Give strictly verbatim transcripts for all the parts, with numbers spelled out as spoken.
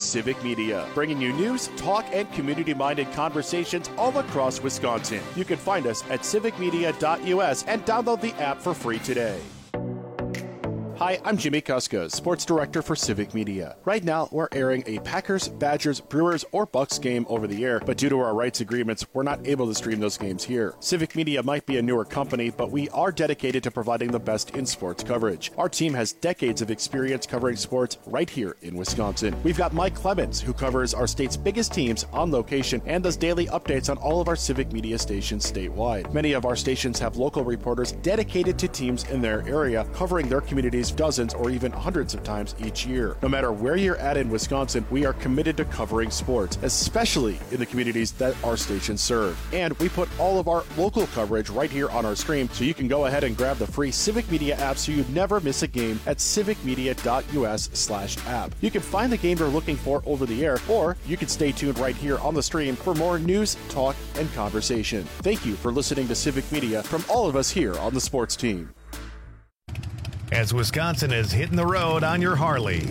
Civic Media, bringing you news, talk, and community-minded conversations all across Wisconsin. You can find us at civic media dot u s and download the app for free today. Hi, I'm Jimmy Kuska, Sports Director for Civic Media. Right now, we're airing a Packers, Badgers, Brewers, or Bucks game over the air, but due to our rights agreements, we're not able to stream those games here. Civic Media might be a newer company, but we are dedicated to providing the best in sports coverage. Our team has decades of experience covering sports right here in Wisconsin. We've got Mike Clemens, who covers our state's biggest teams on location and does daily updates on all of our Civic Media stations statewide. Many of our stations have local reporters dedicated to teams in their area, covering their communities dozens or even hundreds of times each year. No matter where you're at in Wisconsin, we are committed to covering sports, especially in the communities that our stations serve. And we put all of our local coverage right here on our stream, so you can go ahead and grab the free Civic Media app so you never miss a game at civic media dot u s slash app. You can find the game you're looking for over the air, or you can stay tuned right here on the stream for more news, talk, and conversation. Thank you for listening to Civic Media from all of us here on the sports team. As Wisconsin is hitting the road on your Harley.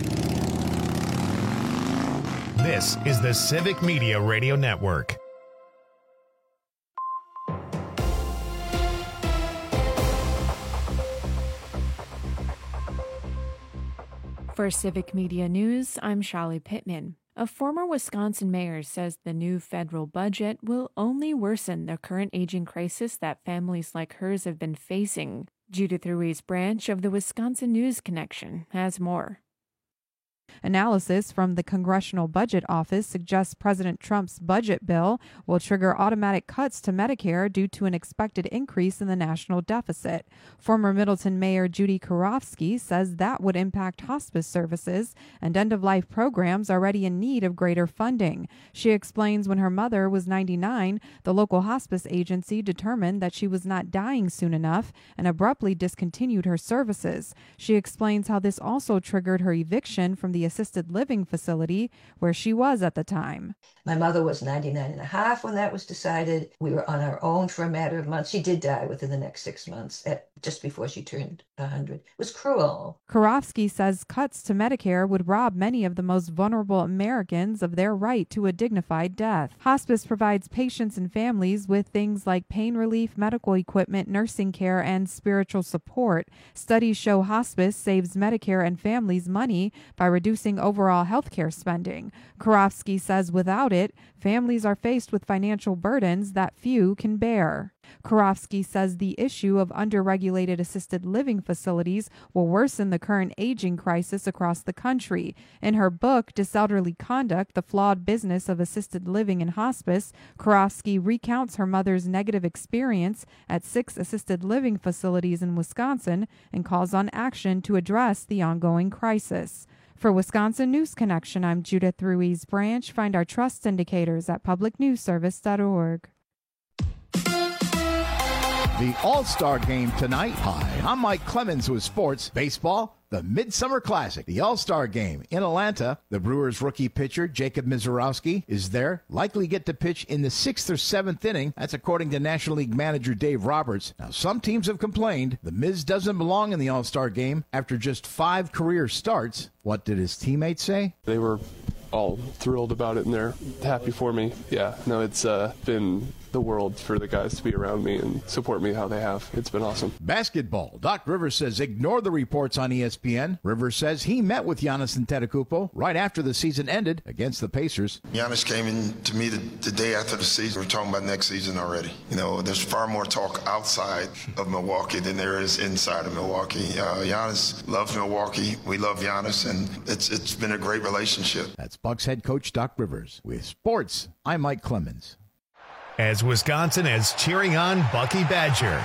This is the Civic Media Radio Network. For Civic Media News, I'm Shali Pittman. A former Wisconsin mayor says the new federal budget will only worsen the current aging crisis that families like hers have been facing. Judith Ruiz Branch of the Wisconsin News Connection has more. Analysis from the Congressional Budget Office suggests President Trump's budget bill will trigger automatic cuts to Medicare due to an expected increase in the national deficit. Former Middleton Mayor Judy Karofsky says that would impact hospice services and end-of-life programs already in need of greater funding. She explains when her mother was ninety-nine, the local hospice agency determined that she was not dying soon enough and abruptly discontinued her services. She explains how this also triggered her eviction from the assisted living facility where she was at the time. My mother was ninety-nine and a half when that was decided. We were on our own for a matter of months. She did die within the next six months, at, just before she turned one hundred. It was cruel. Karofsky says cuts to Medicare would rob many of the most vulnerable Americans of their right to a dignified death. Hospice provides patients and families with things like pain relief, medical equipment, nursing care, and spiritual support. Studies show hospice saves Medicare and families money by reducing overall health care spending. Karofsky says without it, families are faced with financial burdens that few can bear. Karofsky says the issue of underregulated assisted living facilities will worsen the current aging crisis across the country. In her book, Disorderly Conduct, The Flawed Business of Assisted Living and Hospice, Karofsky recounts her mother's negative experience at six assisted living facilities in Wisconsin and calls on action to address the ongoing crisis. For Wisconsin News Connection, I'm Judith Ruiz Branch. Find our trust indicators at public news service dot org. The All-Star Game tonight. Hi, I'm Mike Clemens with sports, baseball, the Midsummer Classic, the All-Star Game in Atlanta. The Brewers rookie pitcher Jacob Misiorowski is there, likely get to pitch in the sixth or seventh inning. That's according to National League manager Dave Roberts. Now, some teams have complained the Miz doesn't belong in the All-Star Game after just five career starts. What did his teammates say? They were all thrilled about it, and they're happy for me. Yeah, no, it's uh, been the world for the guys to be around me and support me how they have. It's been awesome. Basketball. Doc Rivers says ignore the reports on E S P N. Rivers says he met with Giannis Antetokounmpo right after the season ended against the Pacers. Giannis came in to me the, the day after the season. We're talking about next season already. You know, there's far more talk outside of Milwaukee than there is inside of Milwaukee. Uh, Giannis loves Milwaukee. We love Giannis, and it's it's been a great relationship. That's Bucks head coach Doc Rivers. With sports, I'm Mike Clemens. As Wisconsin is cheering on Bucky Badger.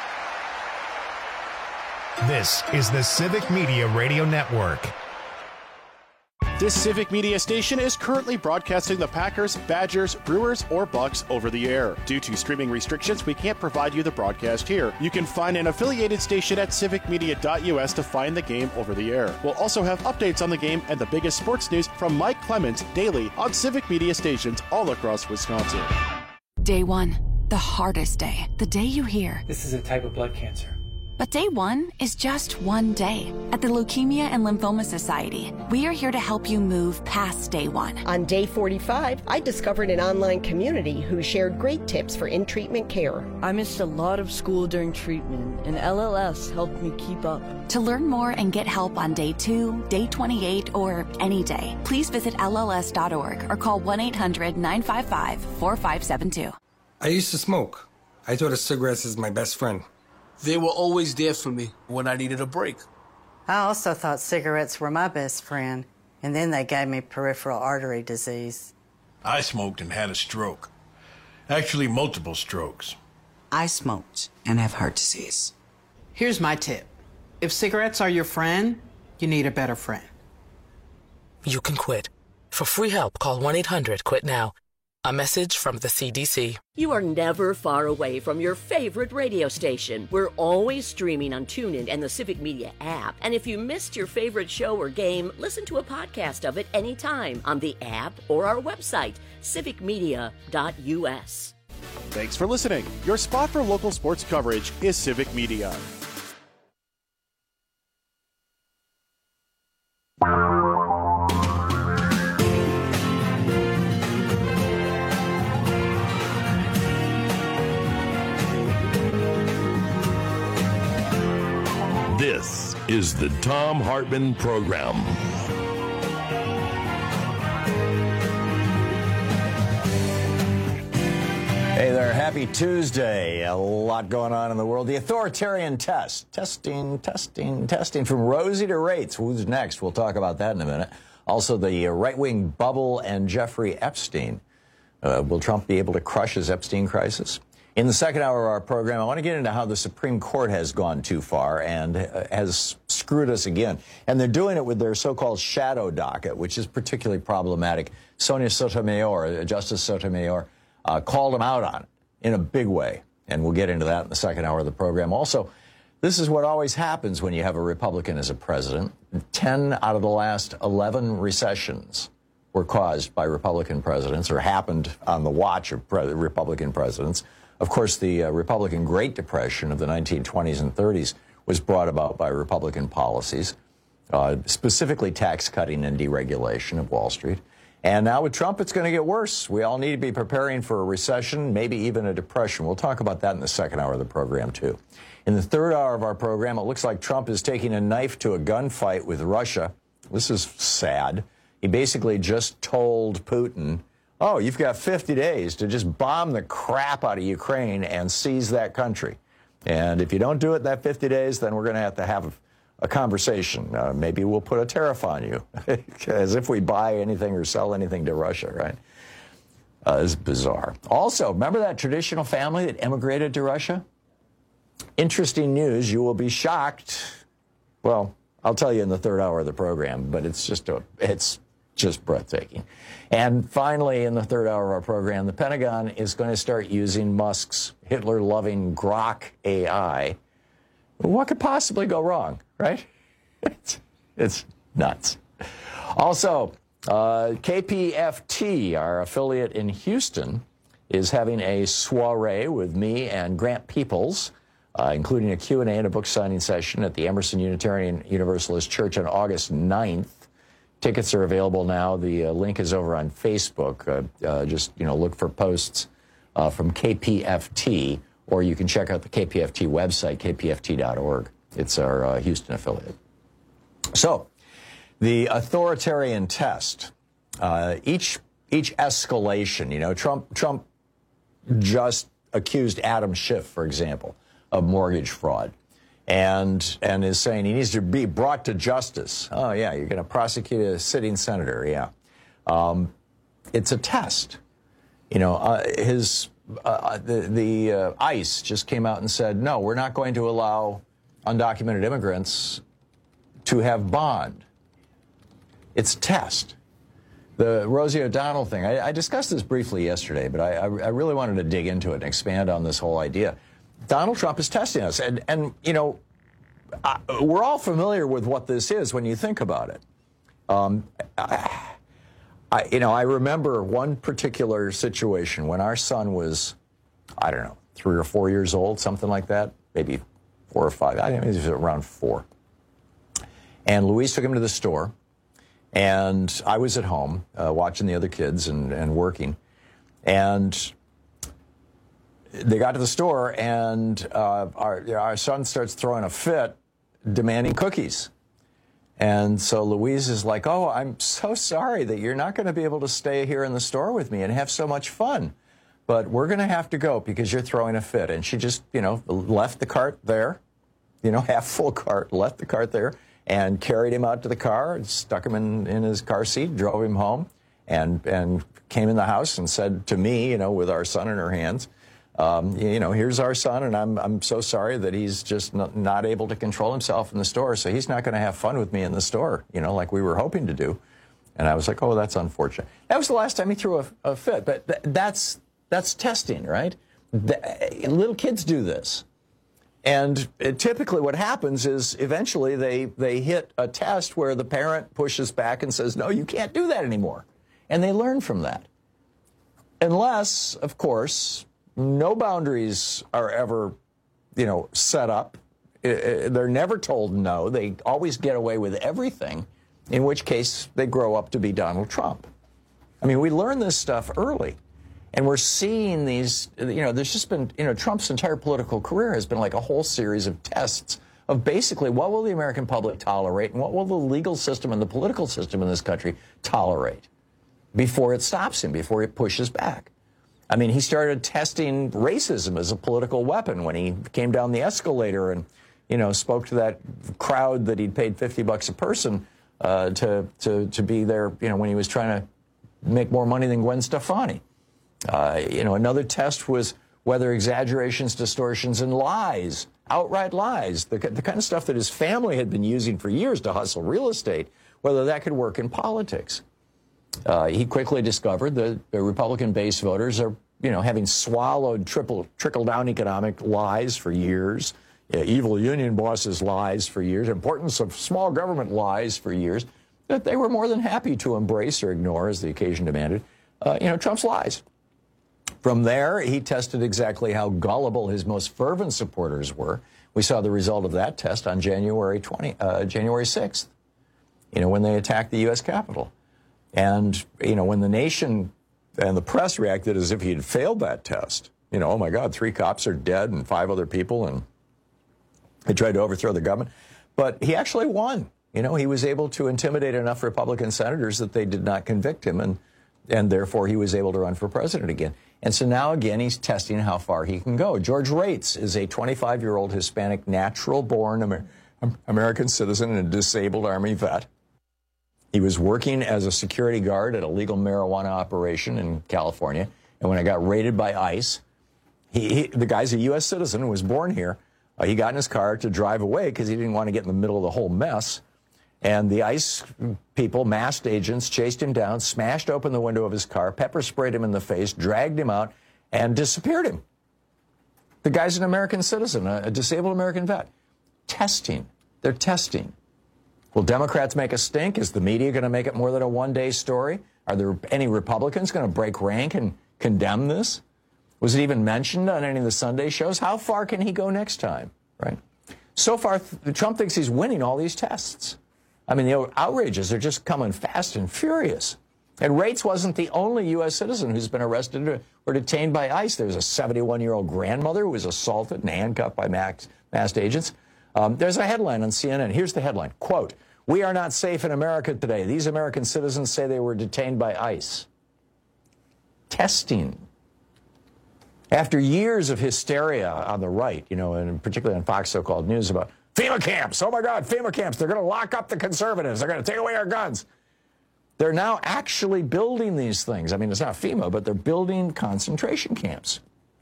This is the Civic Media Radio Network. This Civic Media station is currently broadcasting the Packers, Badgers, Brewers, or Bucks over the air. Due to streaming restrictions, we can't provide you the broadcast here. You can find an affiliated station at civic media dot u s to find the game over the air. We'll also have updates on the game and the biggest sports news from Mike Clemens daily on Civic Media stations all across Wisconsin. Day one, the hardest day. The day you hear, this is a type of blood cancer. But day one is just one day. At the Leukemia and Lymphoma Society, we are here to help you move past day one. On day forty-five, I discovered an online community who shared great tips for in-treatment care. I missed a lot of school during treatment, and L L S helped me keep up. To learn more and get help on day two, day twenty-eight, or any day, please visit L L S dot org or call one eight hundred nine five five four five seven two. I used to smoke. I thought of cigarettes as my best friend. They were always there for me when I needed a break. I also thought cigarettes were my best friend, and then they gave me peripheral artery disease. I smoked and had a stroke. Actually, multiple strokes. I smoked and have heart disease. Here's my tip. If cigarettes are your friend, you need a better friend. You can quit. For free help, call one eight hundred quit now. A message from the C D C. You are never far away from your favorite radio station. We're always streaming on TuneIn and the Civic Media app. And if you missed your favorite show or game, listen to a podcast of it anytime on the app or our website, civic media dot U S. Thanks for listening. Your spot for local sports coverage is Civic Media. This is the Thom Hartmann Program. Hey there, happy Tuesday. A lot going on in the world. The authoritarian test. Testing, testing, testing. From Rosie to Rates. Who's next? We'll talk about that in a minute. Also, the right-wing bubble and Jeffrey Epstein. Uh, will Trump be able to crush his Epstein crisis? In the second hour of our program, I want to get into how the Supreme Court has gone too far and uh, has screwed us again. And they're doing it with their so-called shadow docket, which is particularly problematic. Sonia Sotomayor, Justice Sotomayor, uh, called them out on it in a big way. And we'll get into that in the second hour of the program. Also, this is what always happens when you have a Republican as a president. Ten out of the last eleven recessions were caused by Republican presidents or happened on the watch of pre- Republican presidents. Of course, the uh, Republican Great Depression of the nineteen twenties and thirties was brought about by Republican policies, uh, specifically tax cutting and deregulation of Wall Street. And now with Trump, it's going to get worse. We all need to be preparing for a recession, maybe even a depression. We'll talk about that in the second hour of the program, too. In the third hour of our program, it looks like Trump is taking a knife to a gunfight with Russia. This is sad. He basically just told Putin, oh, you've got fifty days to just bomb the crap out of Ukraine and seize that country. And if you don't do it in that fifty days, then we're going to have to have a, a conversation. Uh, maybe we'll put a tariff on you, as if we buy anything or sell anything to Russia, right? Uh, it's bizarre. Also, remember that traditional family that emigrated to Russia? Interesting news. You will be shocked. Well, I'll tell you in the third hour of the program, but it's just a, it's just breathtaking. And finally, in the third hour of our program, the Pentagon is going to start using Musk's Hitler-loving Grok A I. What could possibly go wrong, right? It's, it's nuts. Also, uh, K P F T, our affiliate in Houston, is having a soiree with me and Grant Peoples, uh, including a Q and A and a book signing session at the Emerson Unitarian Universalist Church on August ninth. Tickets are available now. The uh, link is over on Facebook. Uh, uh, just, you know, look for posts uh, from K P F T, or you can check out the K P F T website, k p f t dot org. It's our uh, Houston affiliate. So, the authoritarian test. Uh, each each escalation, you know, Trump Trump just accused Adam Schiff, for example, of mortgage fraud. And and is saying he needs to be brought to justice. Oh, yeah, you're going to prosecute a sitting senator, yeah. Um, it's a test. You know, uh, his uh, the, the uh, ICE just came out and said, no, we're not going to allow undocumented immigrants to have bond. It's a test. The Rosie O'Donnell thing, I, I discussed this briefly yesterday, but I, I, I really wanted to dig into it and expand on this whole idea. Donald Trump is testing us. And, and you know, I, we're all familiar with what this is when you think about it. Um, I, I, you know, I remember one particular situation when our son was, I don't know, three or four years old, something like that, maybe four or five. I think he was around four. And Louise took him to the store, and I was at home uh, watching the other kids and, and working. And they got to the store, and uh, our, you know, our son starts throwing a fit, demanding cookies. And so Louise is like, oh, I'm so sorry that you're not going to be able to stay here in the store with me and have so much fun. But we're going to have to go because you're throwing a fit. And she just, you know, left the cart there, you know, half full cart, left the cart there, and carried him out to the car, and stuck him in, in his car seat, drove him home, and, and came in the house and said to me, you know, with our son in her hands, Um, you know, here's our son, and I'm I'm so sorry that he's just not, not able to control himself in the store, so he's not going to have fun with me in the store, you know, like we were hoping to do. And I was like, oh, that's unfortunate. That was the last time he threw a, a fit, but th that's that's testing, right? The, little kids do this. And it, typically what happens is eventually they, they hit a test where the parent pushes back and says, no, you can't do that anymore. And they learn from that. Unless, of course, no boundaries are ever, you know, set up. They're never told no. They always get away with everything, in which case they grow up to be Donald Trump. I mean, we learn this stuff early, and we're seeing these, you know, there's just been, you know, Trump's entire political career has been like a whole series of tests of basically what will the American public tolerate and what will the legal system and the political system in this country tolerate before it stops him, before it pushes back. I mean, he started testing racism as a political weapon when he came down the escalator and, you know, spoke to that crowd that he'd paid fifty bucks a person uh, to, to, to be there, you know, when he was trying to make more money than Gwen Stefani. Uh, you know, another test was whether exaggerations, distortions, and lies, outright lies, the, the kind of stuff that his family had been using for years to hustle real estate, whether that could work in politics. Uh, he quickly discovered that the Republican base voters are, you know, having swallowed triple, trickle-down economic lies for years, uh, evil union bosses lies for years, importance of small government lies for years, that they were more than happy to embrace or ignore, as the occasion demanded, uh, you know, Trump's lies. From there, he tested exactly how gullible his most fervent supporters were. We saw the result of that test on January twentieth, uh, January sixth, you know, when they attacked the U S Capitol. And, you know, when the nation and the press reacted as if he had failed that test, you know, oh, my God, three cops are dead and five other people, and they tried to overthrow the government. But he actually won. You know, he was able to intimidate enough Republican senators that they did not convict him, and, and therefore he was able to run for president again. And so now, again, he's testing how far he can go. George Rates is a twenty-five-year-old Hispanic natural-born Amer American citizen and a disabled Army vet. He was working as a security guard at a legal marijuana operation in California, and when I got raided by ICE, he, he, the guy's a U S citizen who was born here. Uh, he got in his car to drive away because he didn't want to get in the middle of the whole mess. And the ICE people, masked agents, chased him down, smashed open the window of his car, pepper sprayed him in the face, dragged him out, and disappeared him. The guy's an American citizen, a, a disabled American vet. Testing. They're testing. Will Democrats make a stink? Is the media going to make it more than a one-day story? Are there any Republicans going to break rank and condemn this? Was it even mentioned on any of the Sunday shows? How far can he go next time, right? So far, Trump thinks he's winning all these tests. I mean, the outrages are just coming fast and furious. And Rates wasn't the only U S citizen who's been arrested or detained by ICE. There was a seventy-one-year-old grandmother who was assaulted and handcuffed by masked agents. Um, there's a headline on C N N. Here's the headline, quote, "We are not safe in America today. These American citizens say they were detained by ICE." Testing. After years of hysteria on the right, you know, and particularly on Fox so-called news about FEMA camps, oh my God, FEMA camps, they're going to lock up the conservatives, they're going to take away our guns. They're now actually building these things. I mean, it's not FEMA, but they're building concentration camps.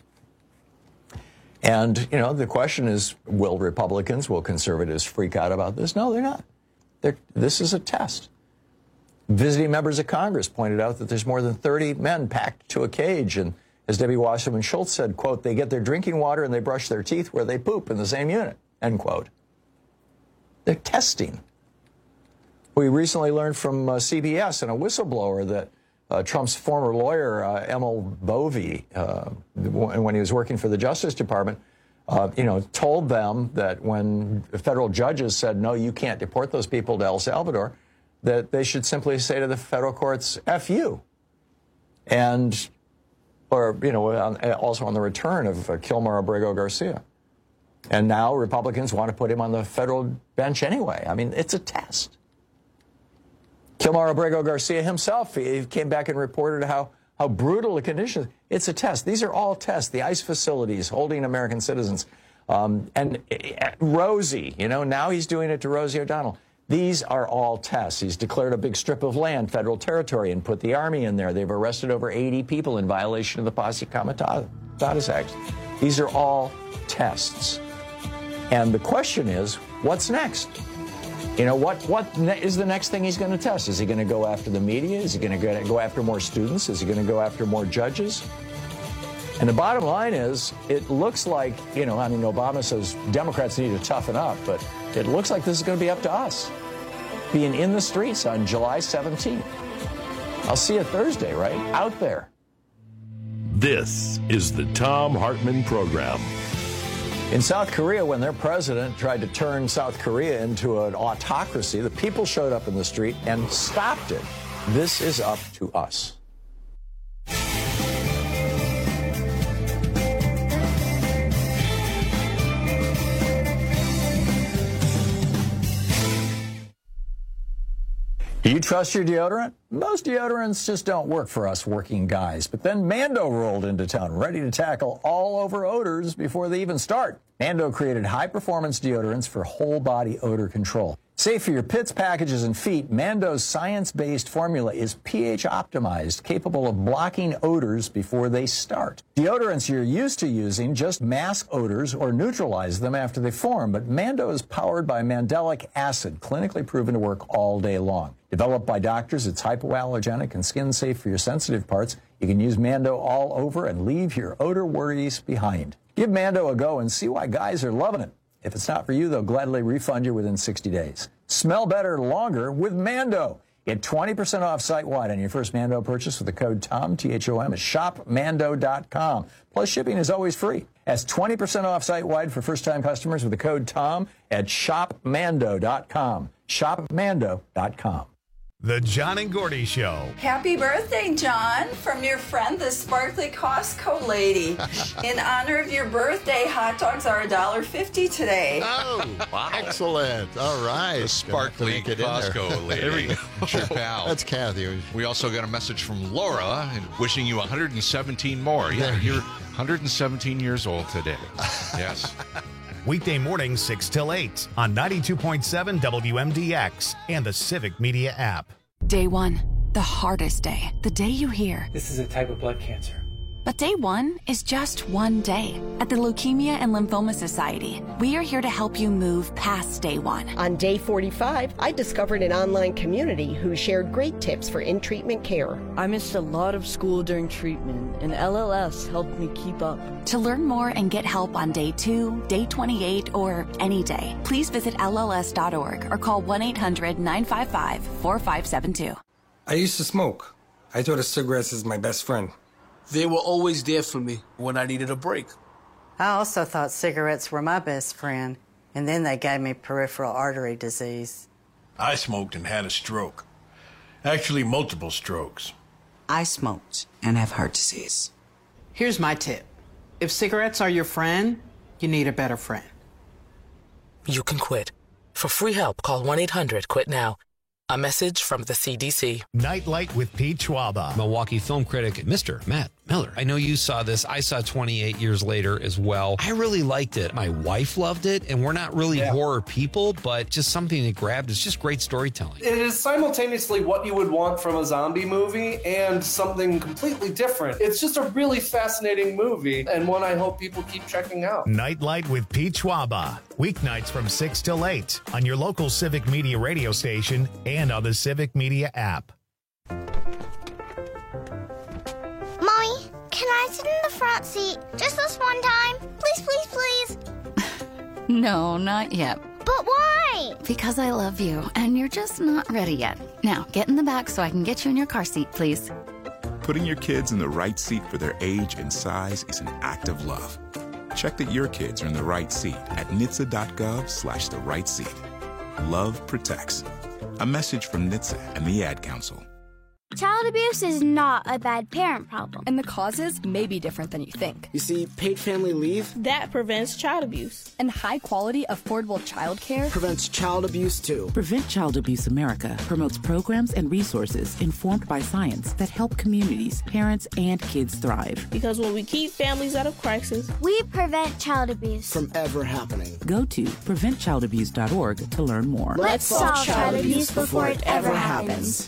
And, you know, the question is, will Republicans, will conservatives freak out about this? No, they're not. They're, this is a test. Visiting members of Congress pointed out that there's more than thirty men packed to a cage. And as Debbie Wasserman Schultz said, quote, "They get their drinking water and they brush their teeth where they poop in the same unit," end quote. They're testing. We recently learned from uh, C B S and a whistleblower that uh, Trump's former lawyer, uh, Emil Bovee, uh, when he was working for the Justice Department, uh, you know, told them that when federal judges said, no, you can't deport those people to El Salvador, that they should simply say to the federal courts, F you. And, or, you know, also on the return of uh, Kilmar Abrego Garcia. And now Republicans want to put him on the federal bench anyway. I mean, it's a test. Kilmar Abrego Garcia himself, he came back and reported how, how brutal the conditions. It's a test. These are all tests. The ICE facilities holding American citizens. Um, and uh, Rosie, you know, now he's doing it to Rosie O'Donnell. These are all tests. He's declared a big strip of land, federal territory, and put the Army in there. They've arrested over eighty people in violation of the Posse Comitatus Act. These are all tests. And the question is, what's next? You know, what, what ne- is the next thing he's going to test? Is he going to go after the media? Is he going to go after more students? Is he going to go after more judges? And the bottom line is, it looks like, you know, I mean, Obama says Democrats need to toughen up, but it looks like this is going to be up to us, being in the streets on July seventeenth. I'll see you Thursday, right? Out there. This is the Thom Hartmann Program. In South Korea, when their president tried to turn South Korea into an autocracy, the people showed up in the street and stopped it. This is up to us. Do you trust your deodorant? Most deodorants just don't work for us working guys. But then Mando rolled into town, ready to tackle all over odors before they even start. Mando created high-performance deodorants for whole-body odor control. Safe for your pits, packages, and feet, Mando's science-based formula is pH-optimized, capable of blocking odors before they start. Deodorants you're used to using just mask odors or neutralize them after they form, but Mando is powered by mandelic acid, clinically proven to work all day long. Developed by doctors, it's hypoallergenic and skin-safe for your sensitive parts. You can use Mando all over and leave your odor worries behind. Give Mando a go and see why guys are loving it. If it's not for you, they'll gladly refund you within sixty days. Smell better longer with Mando. Get twenty percent off site-wide on your first Mando purchase with the code TOM, T H O M, at shop mando dot com. Plus, shipping is always free. That's twenty percent off site-wide for first-time customers with the code TOM at shop mando dot com. shop mando dot com. The John and Gordy Show. Happy birthday, John, from your friend, the sparkly Costco lady. In honor of your birthday, hot dogs are one dollar fifty today. Oh, wow. Excellent. All right. The sparkly Costco lady. There we go. It's your pal. That's Kathy. We also got a message from Laura wishing you one hundred seventeen more. Yeah, you're one hundred seventeen years old today. Yes. Weekday mornings, six till eight on ninety-two point seven W M D X and the Civic Media app. Day one, the hardest day. The day you hear, this is a type of blood cancer. But day one is just one day. At the Leukemia and Lymphoma Society, we are here to help you move past day one. On day forty-five, I discovered an online community who shared great tips for in-treatment care. I missed a lot of school during treatment, and L L S helped me keep up. To learn more and get help on day two, day twenty-eight, or any day, please visit L L S dot org or call one eight hundred nine five five four five seven two. I used to smoke. I thought of cigarettes as my best friend. They were always there for me when I needed a break. I also thought cigarettes were my best friend, and then they gave me peripheral artery disease. I smoked and had a stroke. Actually, multiple strokes. I smoked and have heart disease. Here's my tip. If cigarettes are your friend, you need a better friend. You can quit. For free help, call one eight hundred quit now. A message from the C D C. Nightlight with Pete Schwaba. Milwaukee film critic, Mister Matt Miller. I know you saw this. I saw twenty-eight years later as well. I really liked it. My wife loved it, and we're not really yeah. horror people, but just something that grabbed. It's just great storytelling. It is simultaneously what you would want from a zombie movie and something completely different. It's just a really fascinating movie, and one I hope people keep checking out. Nightlight with Pete Schwaba. Weeknights from six till eight on your local Civic Media radio station and on the Civic Media app. Mommy, can I sit in the front seat just this one time? Please, please, please. No, not yet. But why? Because I love you, and you're just not ready yet. Now, get in the back so I can get you in your car seat, please. Putting your kids in the right seat for their age and size is an act of love. Check that your kids are in the right seat at N H T S A dot gov slash the right seat. Love protects. A message from N H T S A and the Ad Council. Child abuse is not a bad parent problem. And the causes may be different than you think. You see, paid family leave, that prevents child abuse. And high-quality, affordable child care prevents child abuse, too. Prevent Child Abuse America promotes programs and resources informed by science that help communities, parents, and kids thrive. Because when we keep families out of crisis, we prevent child abuse from ever happening. Go to prevent child abuse dot org to learn more. Let's solve child abuse before it ever happens.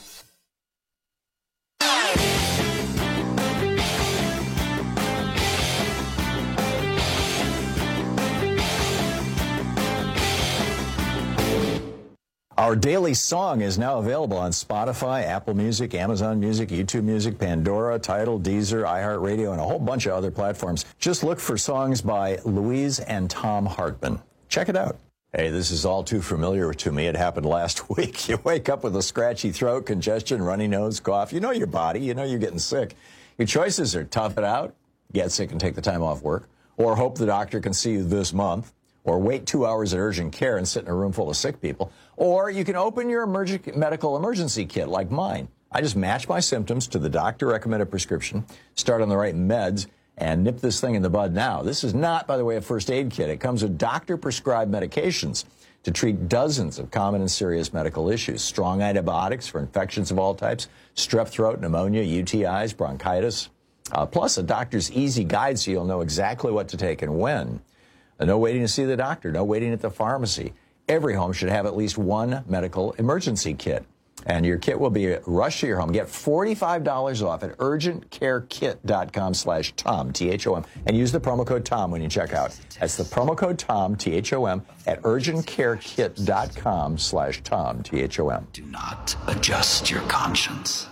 Our daily song is now available on Spotify, Apple Music, Amazon Music, YouTube Music, Pandora, Tidal, Deezer, iHeartRadio, and a whole bunch of other platforms. Just look for songs by Louise and Tom Hartman. Check it out. Hey, this is all too familiar to me. It happened last week. You wake up with a scratchy throat, congestion, runny nose, cough. You know your body. You know you're getting sick. Your choices are tough it out, get sick and take the time off work, or hope the doctor can see you this month, or wait two hours at urgent care and sit in a room full of sick people. Or you can open your emerg- medical emergency kit like mine. I just match my symptoms to the doctor-recommended prescription, start on the right meds, and nip this thing in the bud now. This is not, by the way, a first aid kit. It comes with doctor-prescribed medications to treat dozens of common and serious medical issues. Strong antibiotics for infections of all types, strep throat, pneumonia, U T Is, bronchitis. Uh, plus a doctor's easy guide so you'll know exactly what to take and when. No waiting to see the doctor, no waiting at the pharmacy. Every home should have at least one medical emergency kit. And your kit will be rushed to your home. Get forty-five dollars off at urgent care kit dot com slash Tom, T H O M, and use the promo code Tom when you check out. That's the promo code Tom, T H O M, at urgent care kit dot com slash Tom, T H O M. Do not adjust your conscience.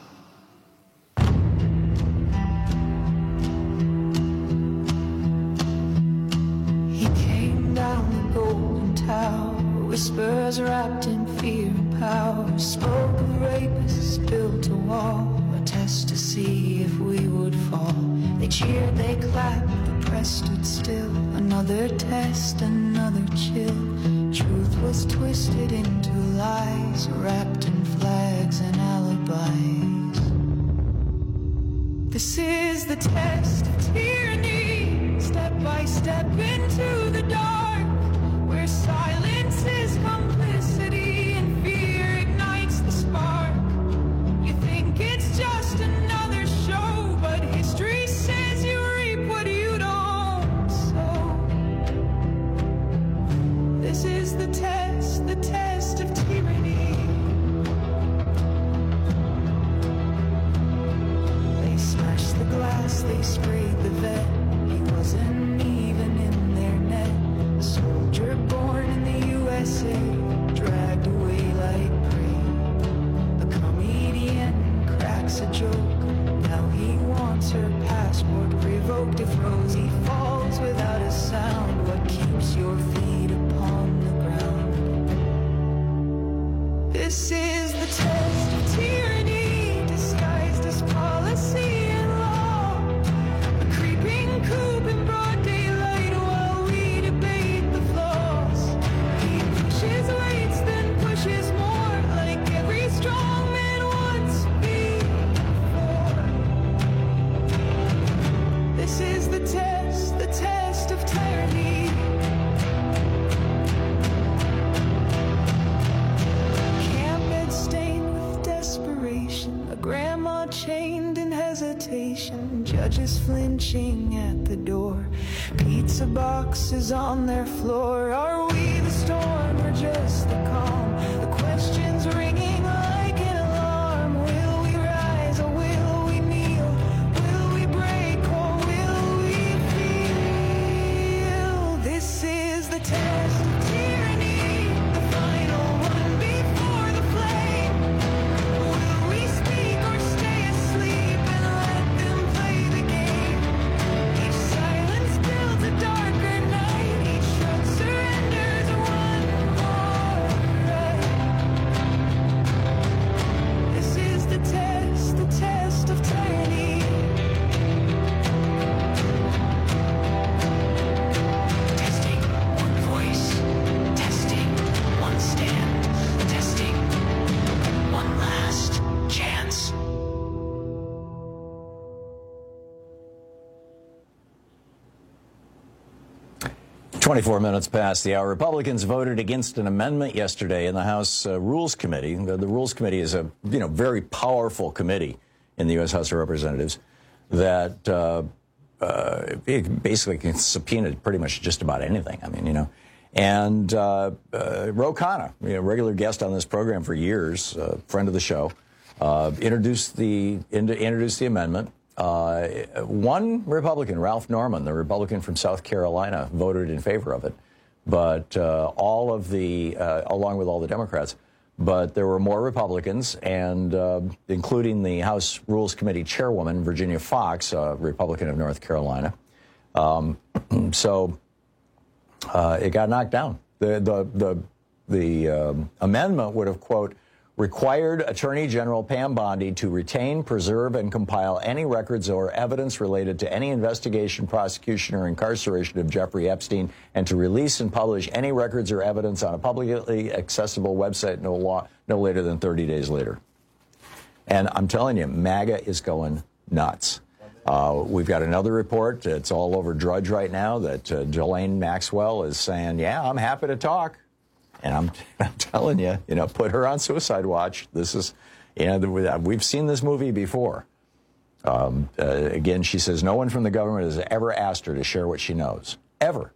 Tower, whispers wrapped in fear and power, spoke of rapists built a wall, a test to see if we would fall. They cheered, they clapped, the press stood still. Another test, another chill. Truth was twisted into lies, wrapped in flags and alibis. This is the test of tyranny, step by step into the dark, where silence is complicity and fear ignites the spark. You think it's just another show, but history says you reap what you don't sow. This is the test, the test of tyranny. They smashed the glass, they sprayed the vet. He wasn't even in their net. A soldier born in the U S A, dragged away like prey. A comedian cracks a joke, now he wants her passport revoked. If Rosie falls without a sound, what keeps your feet upon the ground? This is the test of tyranny, disguised as policy and law. A creeping coup in broad daylight while we debate the flaws. He pushes weights, then pushes more, like every strong man once before. This is the test, the test of tyranny. Camp bed stained with desperation, a grandma chained in hesitation, judges flinching at the door, pizza boxes on their floor. Are we the storm or just the calm? The questions ringing like an alarm. Will we rise or will we kneel? Will we break or will we feel? This is the test of tyranny, the final one before the flame. Will we speak or stay asleep and let them play the game? Each silence builds a darker night, each shot surrenders one more twenty-four minutes past the hour. Republicans voted against an amendment yesterday in the House uh, Rules Committee. The, the Rules Committee is a you know very powerful committee in the U S House of Representatives that uh, uh, it basically can subpoena pretty much just about anything. I mean, you know. And uh, uh, Ro Khanna, you know, regular guest on this program for years, uh, friend of the show, uh, introduced the introduced the amendment. Uh, one Republican, Ralph Norman, the Republican from South Carolina, voted in favor of it, but uh, all of the, uh, along with all the Democrats, but there were more Republicans, and uh, including the House Rules Committee chairwoman, Virginia Fox, a Republican of North Carolina. Um, so uh, it got knocked down. The the the the um, amendment would have, quote, required Attorney General Pam Bondi to retain, preserve, and compile any records or evidence related to any investigation, prosecution, or incarceration of Jeffrey Epstein, and to release and publish any records or evidence on a publicly accessible website no, law, no later than thirty days later. And I'm telling you, MAGA is going nuts. Uh, we've got another report. It's all over Drudge right now that uh, Ghislaine Maxwell is saying, yeah, I'm happy to talk. And I'm, I'm telling you, you know, put her on suicide watch. This is, you know, we've seen this movie before. Um, uh, again, she says no one from the government has ever asked her to share what she knows, ever.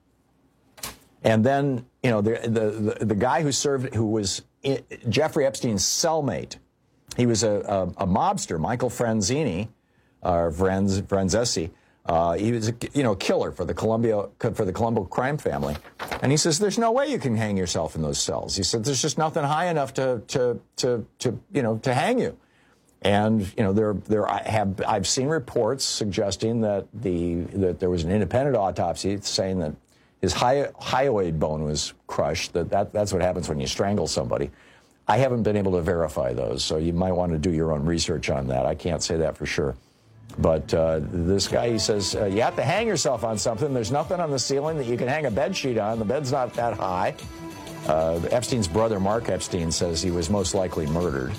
And then, you know, the the the, the guy who served, who was in, Jeffrey Epstein's cellmate, he was a, a, a mobster, Michael Franzini, or Franz, Franzesi. Uh, he was a you know killer for the Columbia for the Colombo crime family, and he says there's no way you can hang yourself in those cells. He said there's just nothing high enough to to to to you know to hang you. And you know there there I have I've seen reports suggesting that the that there was an independent autopsy saying that his hy- hyoid bone was crushed. That, that that's what happens when you strangle somebody. I haven't been able to verify those, so you might want to do your own research on that. I can't say that for sure. But uh, this guy, he says, uh, you have to hang yourself on something. There's nothing on the ceiling that you can hang a bed sheet on. The bed's not that high. Uh, Epstein's brother, Mark Epstein, says he was most likely murdered.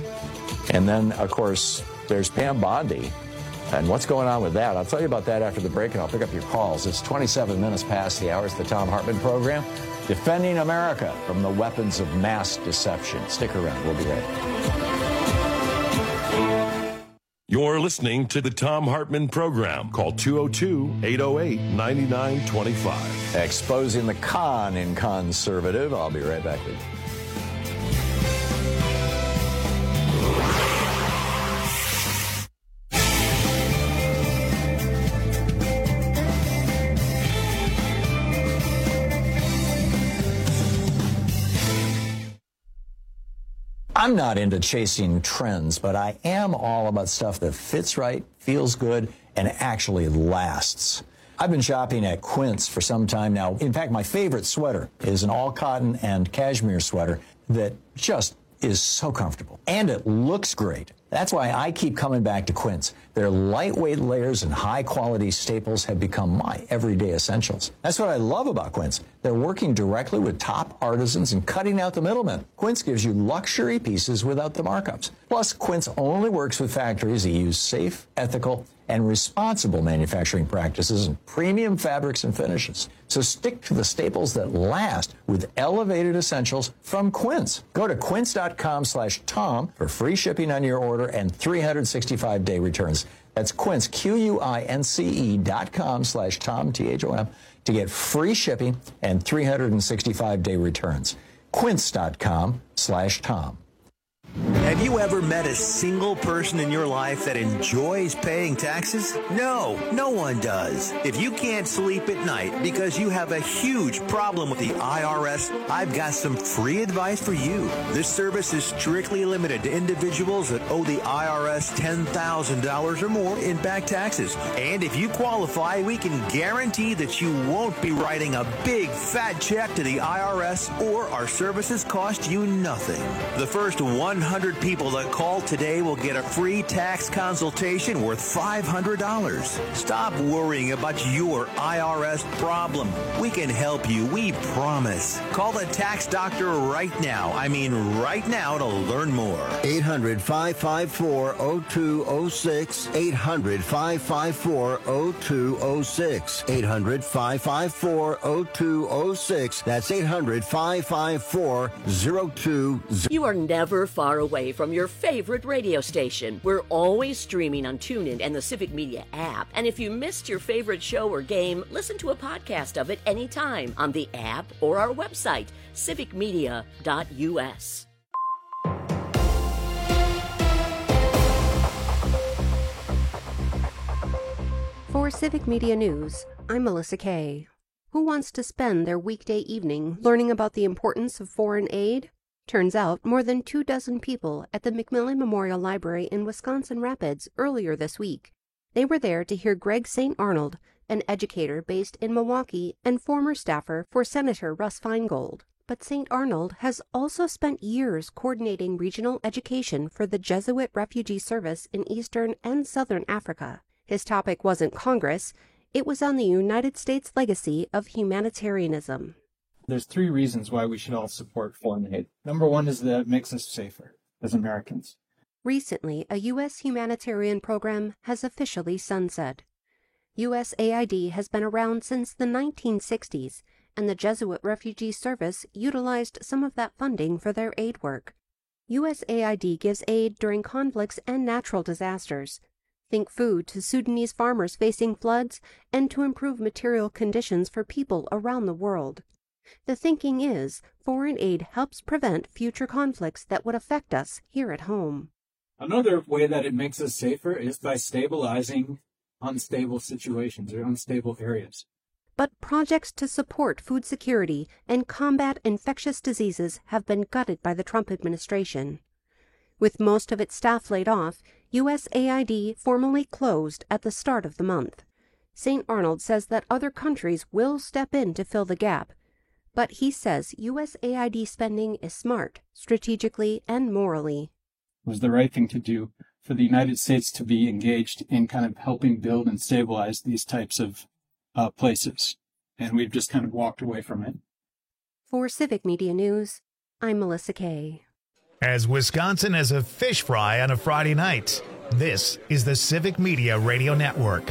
And then, of course, there's Pam Bondi. And what's going on with that? I'll tell you about that after the break, and I'll pick up your calls. It's twenty-seven minutes past the hour. It's the Thom Hartmann program, defending America from the weapons of mass deception. Stick around. We'll be right back. You're listening to the Thom Hartmann program. Call two oh two, eight oh eight, nine nine two five. Exposing the con in conservative. I'll be right back with you. I'm not into chasing trends, but I am all about stuff that fits right, feels good, and actually lasts. I've been shopping at Quince for some time now. In fact, my favorite sweater is an all-cotton and cashmere sweater that just is so comfortable. And it looks great. That's why I keep coming back to Quince. Their lightweight layers and high-quality staples have become my everyday essentials. That's what I love about Quince. They're working directly with top artisans and cutting out the middlemen. Quince gives you luxury pieces without the markups. Plus, Quince only works with factories that use safe, ethical, and responsible manufacturing practices and premium fabrics and finishes. So stick to the staples that last with elevated essentials from Quince. Go to quince.com slash Tom for free shipping on your order and three hundred sixty-five day returns. That's Quince, Q-U-I-N-C-E dot com slash Tom, T H O M, to get free shipping and three hundred sixty-five day returns. Quince.com slash Tom. Have you ever met a single person in your life that enjoys paying taxes? No, no one does. If you can't sleep at night because you have a huge problem with the I R S, I've got some free advice for you. This service is strictly limited to individuals that owe the I R S ten thousand dollars or more in back taxes. And if you qualify, we can guarantee that you won't be writing a big fat check to the I R S, or our services cost you nothing. The first one hundred people that call today will get a free tax consultation worth five hundred dollars. Stop worrying about your I R S problem. We can help you, we promise. Call the tax doctor right now. I mean right now to learn more. eight hundred, five five four, oh two oh six. eight hundred, five five four, oh two oh six. eight hundred, five five four, oh two oh six. That's eight hundred, five five four, oh two oh six. You are never far away from your favorite radio station. We're always streaming on TuneIn and the Civic Media app. And if you missed your favorite show or game, listen to a podcast of it anytime on the app or our website, civic media dot u s. For Civic Media News, I'm Melissa Kay. Who wants to spend their weekday evening learning about the importance of foreign aid? Turns out more than two dozen people at the McMillan Memorial Library in Wisconsin Rapids earlier this week. They were there to hear Greg Saint Arnold, an educator based in Milwaukee and former staffer for Senator Russ Feingold. But Saint Arnold has also spent years coordinating regional education for the Jesuit Refugee Service in Eastern and Southern Africa. His topic wasn't Congress, it was on the United States legacy of humanitarianism. There's three reasons why we should all support foreign aid. Number one is that it makes us safer as Americans. Recently, a U S humanitarian program has officially sunset. U S A I D has been around since the nineteen sixties, and the Jesuit Refugee Service utilized some of that funding for their aid work. U S A I D gives aid during conflicts and natural disasters. Think food to Sudanese farmers facing floods and to improve material conditions for people around the world. The thinking is foreign aid helps prevent future conflicts that would affect us here at home. Another way that it makes us safer is by stabilizing unstable situations or unstable areas. But projects to support food security and combat infectious diseases have been gutted by the Trump administration. With most of its staff laid off, U S A I D formally closed at the start of the month. Saint Arnold says that other countries will step in to fill the gap, but he says U S A I D spending is smart, strategically and morally. It was the right thing to do for the United States to be engaged in kind of helping build and stabilize these types of uh, places, and we've just kind of walked away from it. For Civic Media News, I'm Melissa Kay. As Wisconsin as a fish fry on a Friday night, this is the Civic Media Radio Network.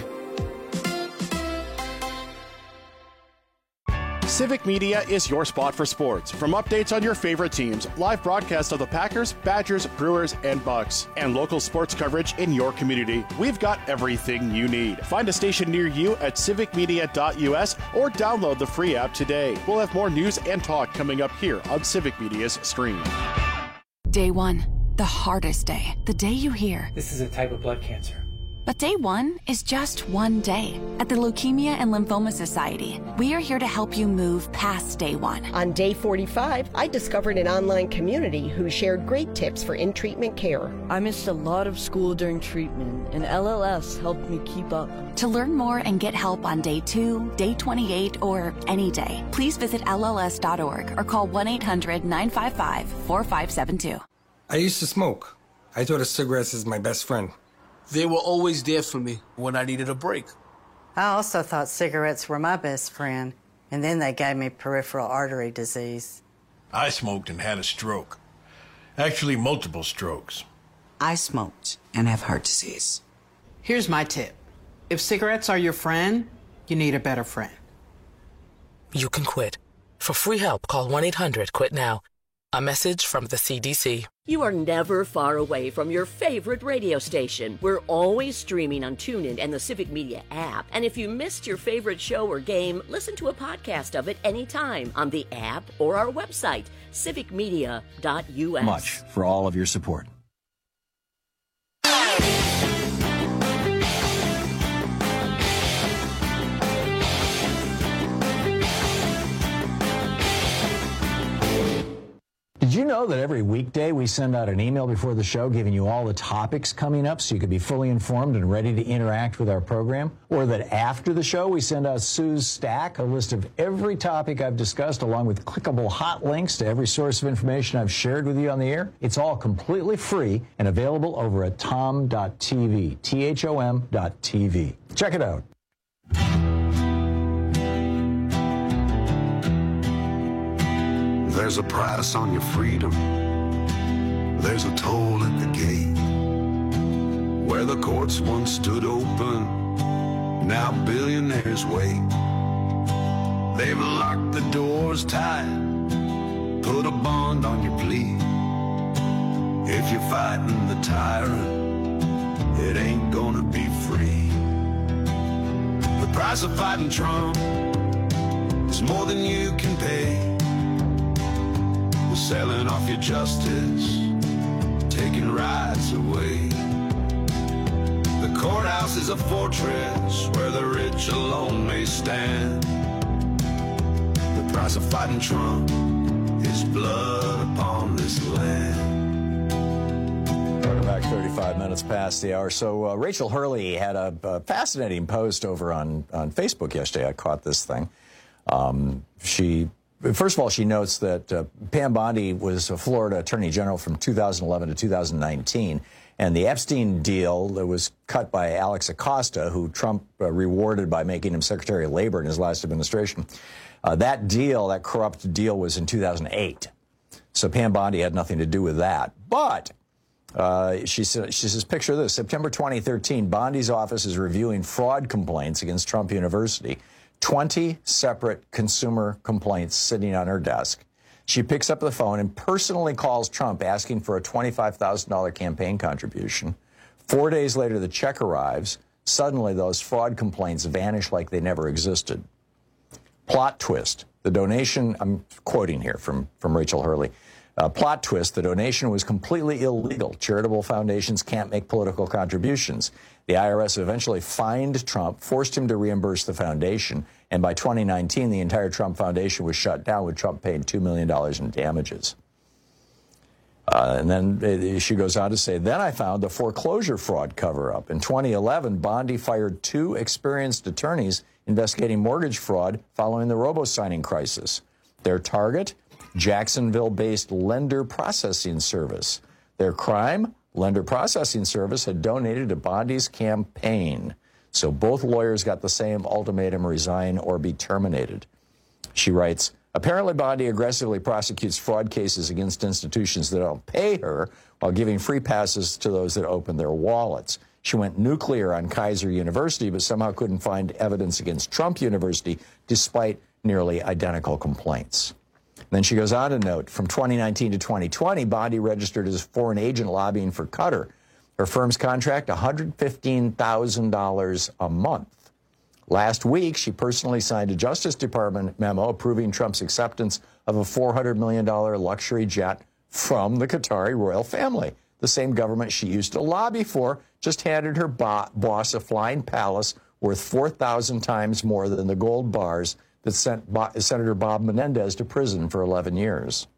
Civic Media is your spot for sports. From updates on your favorite teams, live broadcasts of the Packers, Badgers, Brewers, and Bucks, and local sports coverage in your community, we've got everything you need. Find a station near you at civic media dot u s or download the free app today. We'll have more news and talk coming up here on Civic Media's stream. Day one, the hardest day, the day you hear, "This is a type of blood cancer." But day one is just one day. At the Leukemia and Lymphoma Society, we are here to help you move past day one. On day forty-five, I discovered an online community who shared great tips for in-treatment care. I missed a lot of school during treatment, and L L S helped me keep up. To learn more and get help on day two, day twenty-eight, or any day, please visit L L S dot org or call one eight hundred nine five five four five seven two. I used to smoke. I thought of cigarettes as my best friend. They were always there for me when I needed a break. I also thought cigarettes were my best friend, and then they gave me peripheral artery disease. I smoked and had a stroke. Actually, multiple strokes. I smoked and have heart disease. Here's my tip. If cigarettes are your friend, you need a better friend. You can quit. For free help, call one eight hundred quit now. A message from the C D C. You are never far away from your favorite radio station. We're always streaming on TuneIn and the Civic Media app. And if you missed your favorite show or game, listen to a podcast of it anytime on the app or our website, civic media dot u s. Much for all of your support. Did you know know that every weekday we send out an email before the show giving you all the topics coming up so you can be fully informed and ready to interact with our program? Or that after the show we send out Sue's Stack, a list of every topic I've discussed along with clickable hot links to every source of information I've shared with you on the air? It's all completely free and available over at tom dot t v, T H O M dot T V. Check it out. There's a price on your freedom. There's a toll at the gate. Where the courts once stood open, now billionaires wait. They've locked the doors tight, put a bond on your plea. If you're fighting the tyrant, it ain't gonna be free. The price of fighting Trump is more than you can pay. Selling off your justice, taking rights away. The courthouse is a fortress where the rich alone may stand. The price of fighting Trump is blood upon this land. Welcome back, thirty-five minutes past the hour. So uh, Rachel Hurley had a, a fascinating post over on, on Facebook yesterday. I caught this thing. Um, she... First of all, she notes that uh, Pam Bondi was a Florida Attorney General from two thousand eleven to two thousand nineteen, and the Epstein deal that was cut by Alex Acosta, who Trump uh, rewarded by making him Secretary of Labor in his last administration, uh, that deal, that corrupt deal, was in two thousand eight. So Pam Bondi had nothing to do with that. But uh, she, said, she says, picture this, September twenty thirteen, Bondi's office is reviewing fraud complaints against Trump University. twenty separate consumer complaints sitting on her desk. She picks up the phone and personally calls Trump asking for a twenty-five thousand dollars campaign contribution. Four days later, the check arrives. Suddenly, those fraud complaints vanish like they never existed. Plot twist. The donation, I'm quoting here from, from Rachel Hurley. Uh, plot twist, the donation was completely illegal. Charitable foundations can't make political contributions. The I R S eventually fined Trump, forced him to reimburse the foundation, and by twenty nineteen, the entire Trump Foundation was shut down with Trump paying two million dollars in damages. Uh, and then she goes on to say, then I found the foreclosure fraud cover-up. In twenty eleven, Bondi fired two experienced attorneys investigating mortgage fraud following the robo-signing crisis. Their target? Jacksonville-based Lender Processing Service. Their crime? Lender Processing Service had donated to Bondi's campaign. So both lawyers got the same ultimatum, resign or be terminated. She writes, apparently Bondi aggressively prosecutes fraud cases against institutions that don't pay her while giving free passes to those that open their wallets. She went nuclear on Kaiser University, but somehow couldn't find evidence against Trump University, despite nearly identical complaints. Then she goes on to note, from twenty nineteen to twenty twenty, Bondi registered as a foreign agent lobbying for Qatar. Her firm's contract, one hundred fifteen thousand dollars a month. Last week, she personally signed a Justice Department memo approving Trump's acceptance of a four hundred million dollars luxury jet from the Qatari royal family. The same government she used to lobby for just handed her bo- boss a flying palace worth four thousand times more than the gold bars that sent Bo- Senator Bob Menendez to prison for eleven years.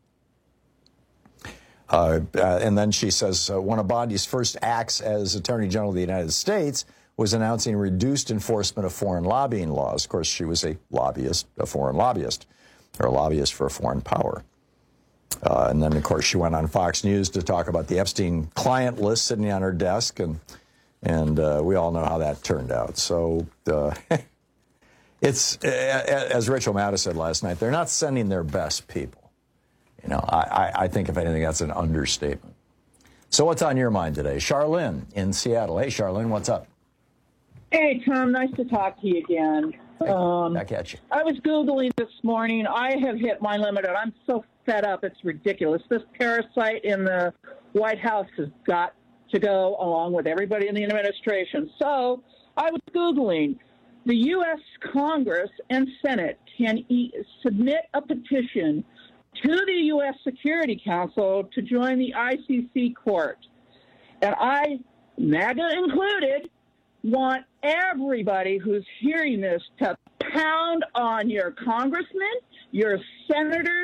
Uh, uh, and then she says uh, one of Bondi's first acts as Attorney General of the United States was announcing reduced enforcement of foreign lobbying laws. Of course, she was a lobbyist, a foreign lobbyist, or a lobbyist for a foreign power. Uh, and then, of course, she went on Fox News to talk about the Epstein client list sitting on her desk, and and uh, we all know how that turned out. So uh, it's, as Rachel Maddow said last night, they're not sending their best people. You know, I, I, I think, if anything, that's an understatement. So what's on your mind today? Charlene in Seattle. Hey, Charlene, what's up? Hey, Tom, nice to talk to you again. Um, Back at you. I was Googling this morning. I have hit my limit, and I'm so fed up. It's ridiculous. This parasite in the White House has got to go, along with everybody in the administration. So I was Googling. The U S Congress and Senate can e- submit a petition to the U S Security Council to join the I C C court. And I, MAGA included, want everybody who's hearing this to pound on your congressmen, your senators,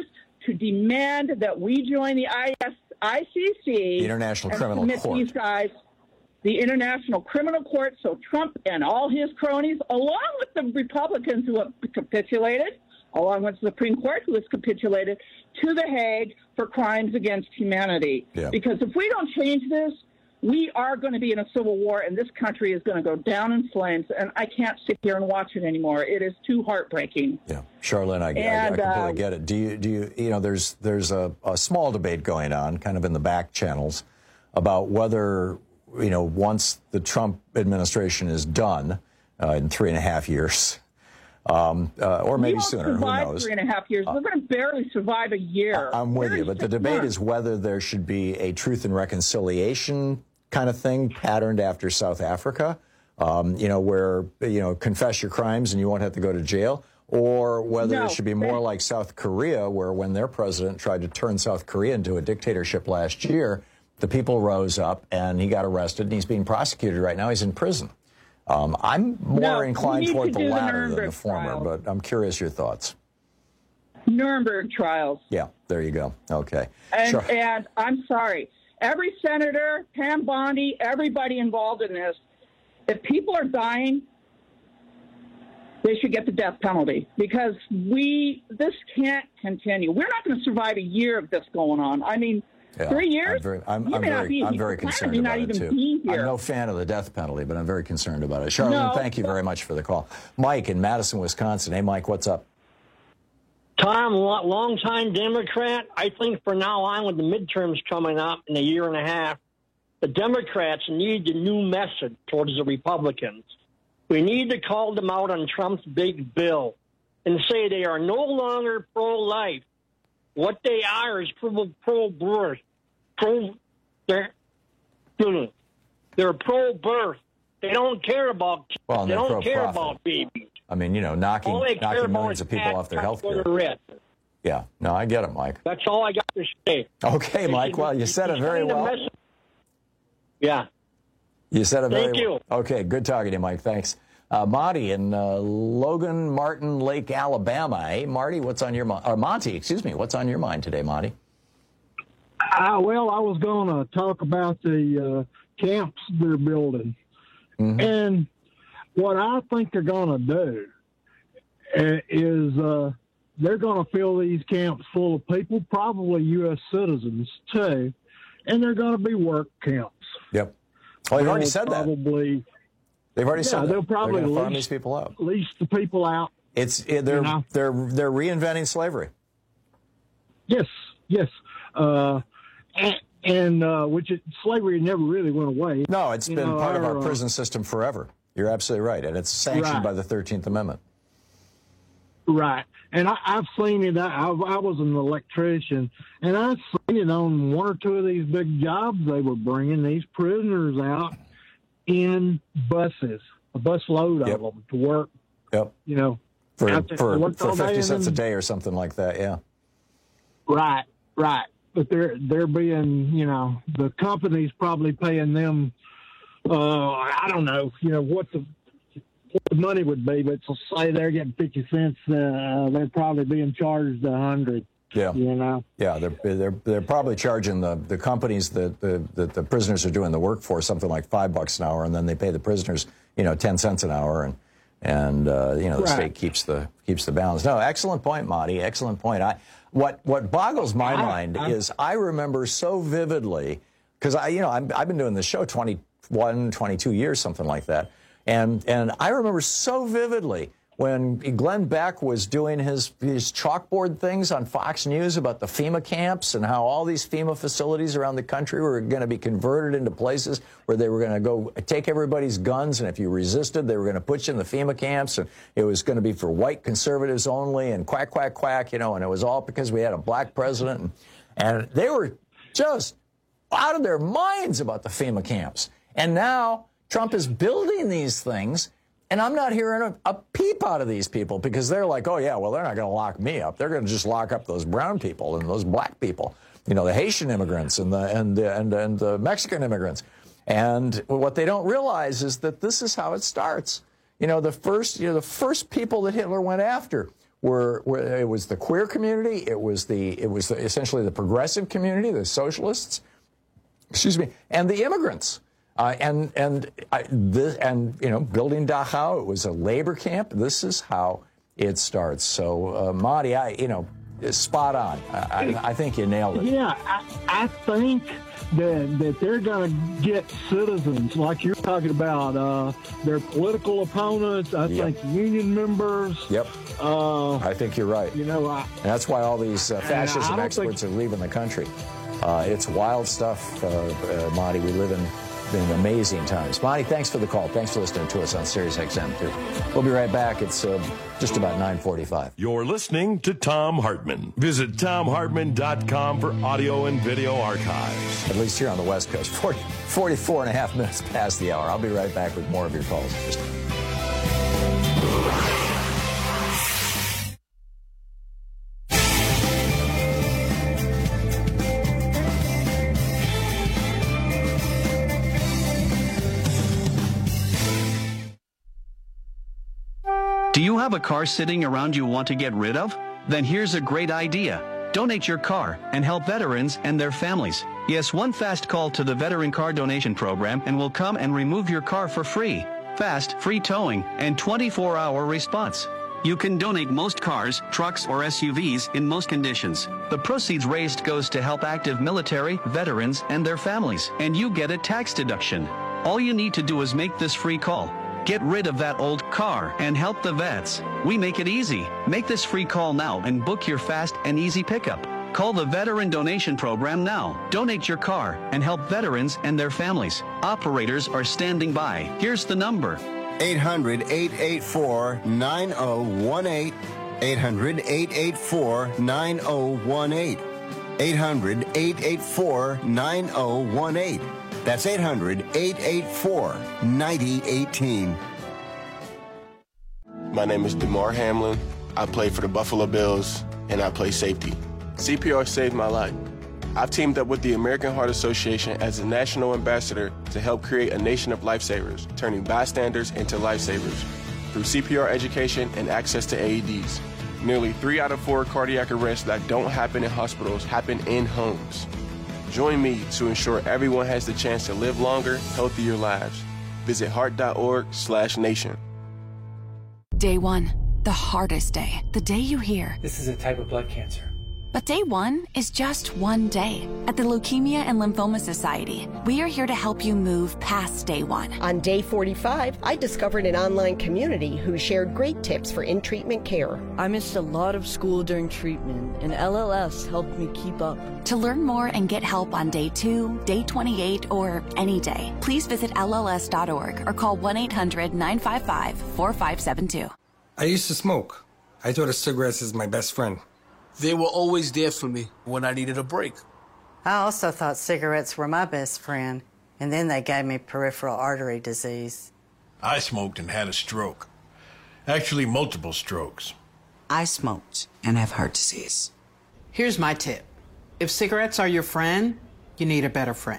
to demand that we join the I C C, the International and Criminal submit Court. These guys, the International Criminal Court, so Trump and all his cronies, along with the Republicans who have capitulated, along with the Supreme Court who has capitulated, to The Hague for crimes against humanity. Yeah. Because if we don't change this, we are going to be in a civil war, and this country is going to go down in flames, and I can't sit here and watch it anymore. It is too heartbreaking. Yeah, Charlene, I, And, I, I completely uh, get it. Do you, do you, you know, there's there's a, a small debate going on, kind of in the back channels, about whether, you know, once the Trump administration is done uh, in three and a half years, um, uh, or maybe we won't sooner, who survive knows? three and a half years. We're going to barely survive a year. I- I'm with We're you, in but the six debate months. is whether there should be a truth and reconciliation kind of thing patterned after South Africa, um, you know, where, you know, confess your crimes and you won't have to go to jail, or whether No, it should be more like South Korea, where when their president tried to turn South Korea into a dictatorship last year, the people rose up and he got arrested and he's being prosecuted right now. He's in prison. Um, I'm more No, we inclined need toward to the do the latter than the Nuremberg former, trial. but I'm curious your thoughts. Nuremberg trials. Yeah, there you go. Okay. And, Sure. and I'm sorry, every senator, Pam Bondi, everybody involved in this, if people are dying, they should get the death penalty, because we this can't continue. We're not going to survive a year of this going on. I mean, Yeah, three years? I'm very, I'm, You I'm may not very, be- I'm you very may concerned not about it, even too. be here. I'm no fan of the death penalty, but I'm very concerned about it. Charlene, No. thank you very much for the call. Mike in Madison, Wisconsin. Hey, Mike, what's up? Tom, lo- longtime Democrat. I think from now on, with the midterms coming up in a year and a half, the Democrats need a new message towards the Republicans. We need to call them out on Trump's big bill and say they are no longer pro-life. What they are is pro- pro-birth. Pro, they're, they're pro-birth. They don't care about kids. Well, and they they're don't care pro-profit. about babies. I mean, you know, knocking, All they care knocking about millions is of people tax off their cuts health for care. the rich. Yeah, no, I get it, Mike. That's all I got to say. Okay, They Mike, should- well, you said it he's very sending a well. message- Yeah. You said it very Thank you. well. Okay, good talking to you, Mike. Thanks. Uh, Monty in uh, Logan Martin Lake, Alabama. Hey, Marty, what's on your mind? Or Monty, excuse me, what's on your mind today, Monty? Uh, well, I was going to talk about the uh, camps they're building. Mm-hmm. And what I think they're going to do uh, is uh, they're going to fill these camps full of people, probably U S citizens too, and they're going to be work camps. Yep. Oh, you've already They'll said that. Probably, They've already yeah, said that. they'll probably They're gonna farm lease- these people out. lease the people out. It's it, they're You know? they're they're reinventing slavery. Yes, yes. Uh, and and uh, which it, slavery never really went away. No, it's You been know, part of our uh, prison system forever. You're absolutely right, and it's sanctioned Right. by the thirteenth Amendment. Right. And I, I've seen it. I, I was an electrician, and I've seen it on one or two of these big jobs. They were bringing these prisoners out in buses, a bus load Yep. of them to work. Yep. You know, For out there. They for, worked for all day fifty and cents a then- day or something like that. Yeah. Right, right. But they're they're being, you know, the company's probably paying them. Uh, I don't know, you know what the what the money would be, but to say they're getting fifty cents, uh, they're probably being charged a hundred. Yeah. You know. Yeah, they're they're they're probably charging the, the companies that the that the prisoners are doing the work for something like five bucks an hour, and then they pay the prisoners, you know, ten cents an hour, and and uh, you know the Right. state keeps the keeps the balance. No, excellent point, Monty. Excellent point. I what what boggles my I- mind I- is I remember so vividly because I you know I'm, I've been doing this show twenty-one, twenty-two years, something like that, and and I remember so vividly when Glenn Beck was doing his, his chalkboard things on Fox News about the FEMA camps and how all these FEMA facilities around the country were going to be converted into places where they were going to go take everybody's guns, and if you resisted, they were going to put you in the FEMA camps, and it was going to be for white conservatives only, and quack, quack, quack, you know, and it was all because we had a black president. And, and they were just out of their minds about the FEMA camps. And now Trump is building these things, and I'm not hearing a, a peep out of these people because they're like, oh, yeah, well, they're not going to lock me up. They're going to just lock up those brown people and those black people, you know, the Haitian immigrants and the, and, the, and, and the Mexican immigrants. And what they don't realize is that this is how it starts. You know, the first, you know, the first people that Hitler went after were, were it was the queer community, it was the it was the, essentially the progressive community, the socialists, excuse me, and the immigrants. Uh, and and I, this, and you know, building Dachau, it was a labor camp. This is how it starts. So, uh, Marty, I you know, spot on. I, I, I think you nailed it. Yeah, I, I think that that they're going to get citizens like you're talking about. Uh, their political opponents. I Yep. think union members. Yep. Uh, I think you're right. You know, I, and that's why all these uh, And I fascism don't experts think- are leaving the country. Uh, it's wild stuff, uh, uh, Monty. We live in, in amazing times. Monty, thanks for the call. Thanks for listening to us on Sirius X M, too. We'll be right back. It's uh, just about nine forty-five. You're listening to Tom Hartman. Visit tom hartman dot com for audio and video archives. At least here on the West Coast. forty, forty-four and a half minutes past the hour. I'll be right back with more of your calls. Just Do you have a car sitting around you want to get rid of? Then here's a great idea. Donate your car and help veterans and their families. Yes, one fast call to the Veteran Car Donation Program and we'll come and remove your car for free. Fast, free towing, and twenty-four hour response. You can donate most cars, trucks, or S U Vs in most conditions. The proceeds raised goes to help active military, veterans, and their families, and you get a tax deduction. All you need to do is make this free call. Get rid of that old car and help the vets. We make it easy. Make this free call now and book your fast and easy pickup. Call the Veteran Donation Program now. Donate your car and help veterans and their families. Operators are standing by. Here's the number. eight hundred, eight eight four, nine oh one eight. eight hundred, eight eight four, nine oh one eight. eight hundred, eight eight four, nine oh one eight. That's eight hundred, eight eight four, nine oh one eight. My name is DeMar Hamlin. I play for the Buffalo Bills, and I play safety. C P R saved my life. I've teamed up with the American Heart Association as a national ambassador to help create a nation of lifesavers, turning bystanders into lifesavers through C P R education and access to A E Ds. Nearly three out of four cardiac arrests that don't happen in hospitals happen in homes. Join me to ensure everyone has the chance to live longer, healthier lives. Visit heart.org slash nation. Day one, the hardest day. The day you hear. This is a type of blood cancer. But day one is just one day. At the Leukemia and Lymphoma Society, we are here to help you move past day one. On day forty-five, I discovered an online community who shared great tips for in-treatment care. I missed a lot of school during treatment, and L L S helped me keep up. To learn more and get help on day two, day twenty-eight, or any day, please visit L L S dot org or call one eight hundred, nine five five, four five seven two. I used to smoke. I thought of cigarettes as my best friend. They were always there for me when I needed a break. I also thought cigarettes were my best friend, and then they gave me peripheral artery disease. I smoked and had a stroke. Actually, multiple strokes. I smoked and have heart disease. Here's my tip. If cigarettes are your friend, you need a better friend.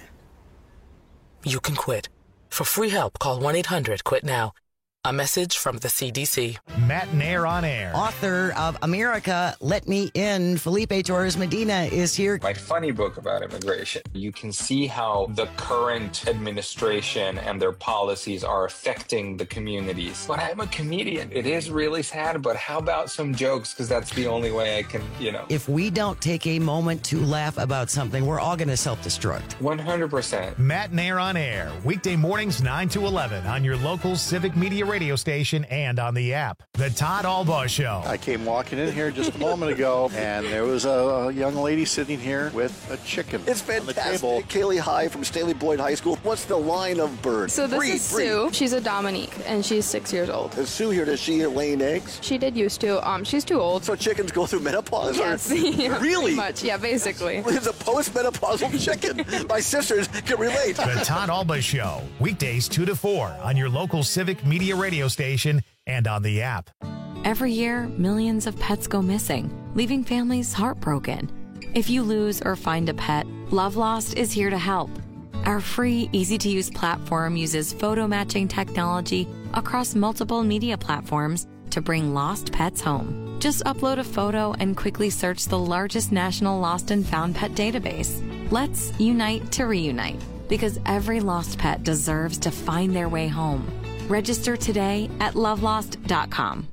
You can quit. For free help, call one eight hundred quit now. A message from the C D C. Matt Nair on air. Author of America, Let Me In, Felipe Torres Medina is here. My funny book about immigration. You can see how the current administration and their policies are affecting the communities. But I'm a comedian. It is really sad, but how about some jokes? Because that's the only way I can, you know. If we don't take a moment to laugh about something, we're all going to self-destruct. one hundred percent. Matt Nair on air. Weekday mornings nine to eleven on your local Civic Media Radio radio station and on the app. The Todd Albaugh Show. I came walking in here just a moment ago, and there was a young lady sitting here with a chicken. It's fantastic. Kaylee High from Staley Boyd High School. What's the line of birds? So this breed, is breed. Sue. She's a Dominique, and she's six years old. Is Sue here? Does she laying eggs? She did used to. Um, she's too old. So chickens go through menopause? Yes. Or? Yeah, really? Pretty much. Yeah, basically. It's a post-menopausal chicken. My sisters can relate. The Todd Albaugh Show. Weekdays two to four on your local Civic Media radio station and on the app. Every year, millions of pets go missing, leaving families heartbroken. If you lose or find a pet, Love Lost is here to help. Our free, easy-to-use platform uses photo matching technology across multiple media platforms to bring lost pets home. Just upload a photo and quickly search the largest national lost and found pet database. Let's unite to reunite, because every lost pet deserves to find their way home. Register today at lovelost dot com.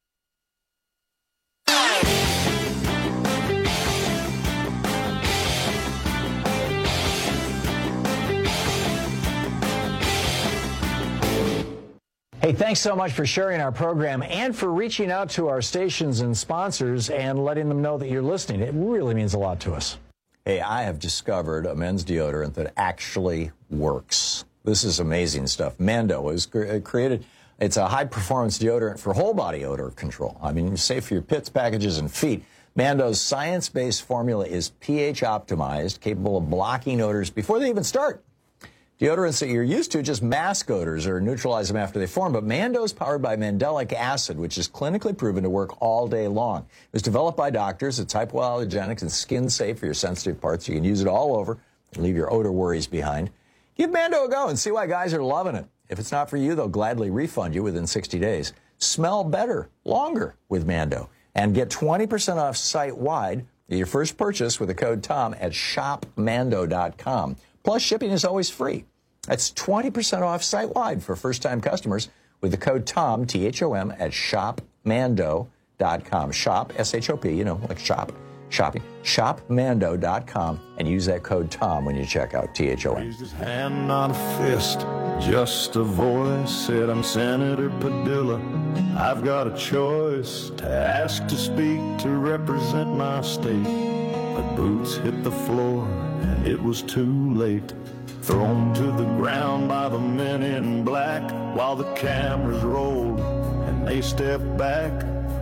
Hey, thanks so much for sharing our program and for reaching out to our stations and sponsors and letting them know that you're listening. It really means a lot to us. Hey, I have discovered a men's deodorant that actually works. This is amazing stuff. Mando was created. It's a high-performance deodorant for whole-body odor control. I mean, safe for your pits, packages, and feet. Mando's science-based formula is pH optimized, capable of blocking odors before they even start. Deodorants that you're used to just mask odors or neutralize them after they form, but Mando's powered by mandelic acid, which is clinically proven to work all day long. It was developed by doctors. It's hypoallergenic and skin-safe for your sensitive parts. You can use it all over and leave your odor worries behind. Give Mando a go and see why guys are loving it. If it's not for you, they'll gladly refund you within sixty days. Smell better, longer with Mando. And get twenty percent off site-wide your first purchase with the code TOM at shop mando dot com. Plus, shipping is always free. That's twenty percent off site-wide for first-time customers with the code TOM, T H O M, at shop mando dot com. Shop, S H O P, you know, like shop, shopping. shop mando dot com and use that code TOM when you check out, T H O M. Raised his hand, not a fist, just a voice. Said, I'm Senator Padilla. I've got a choice to ask to speak to represent my state. But boots hit the floor and it was too late. Thrown to the ground by the men in black while the cameras rolled and they stepped back.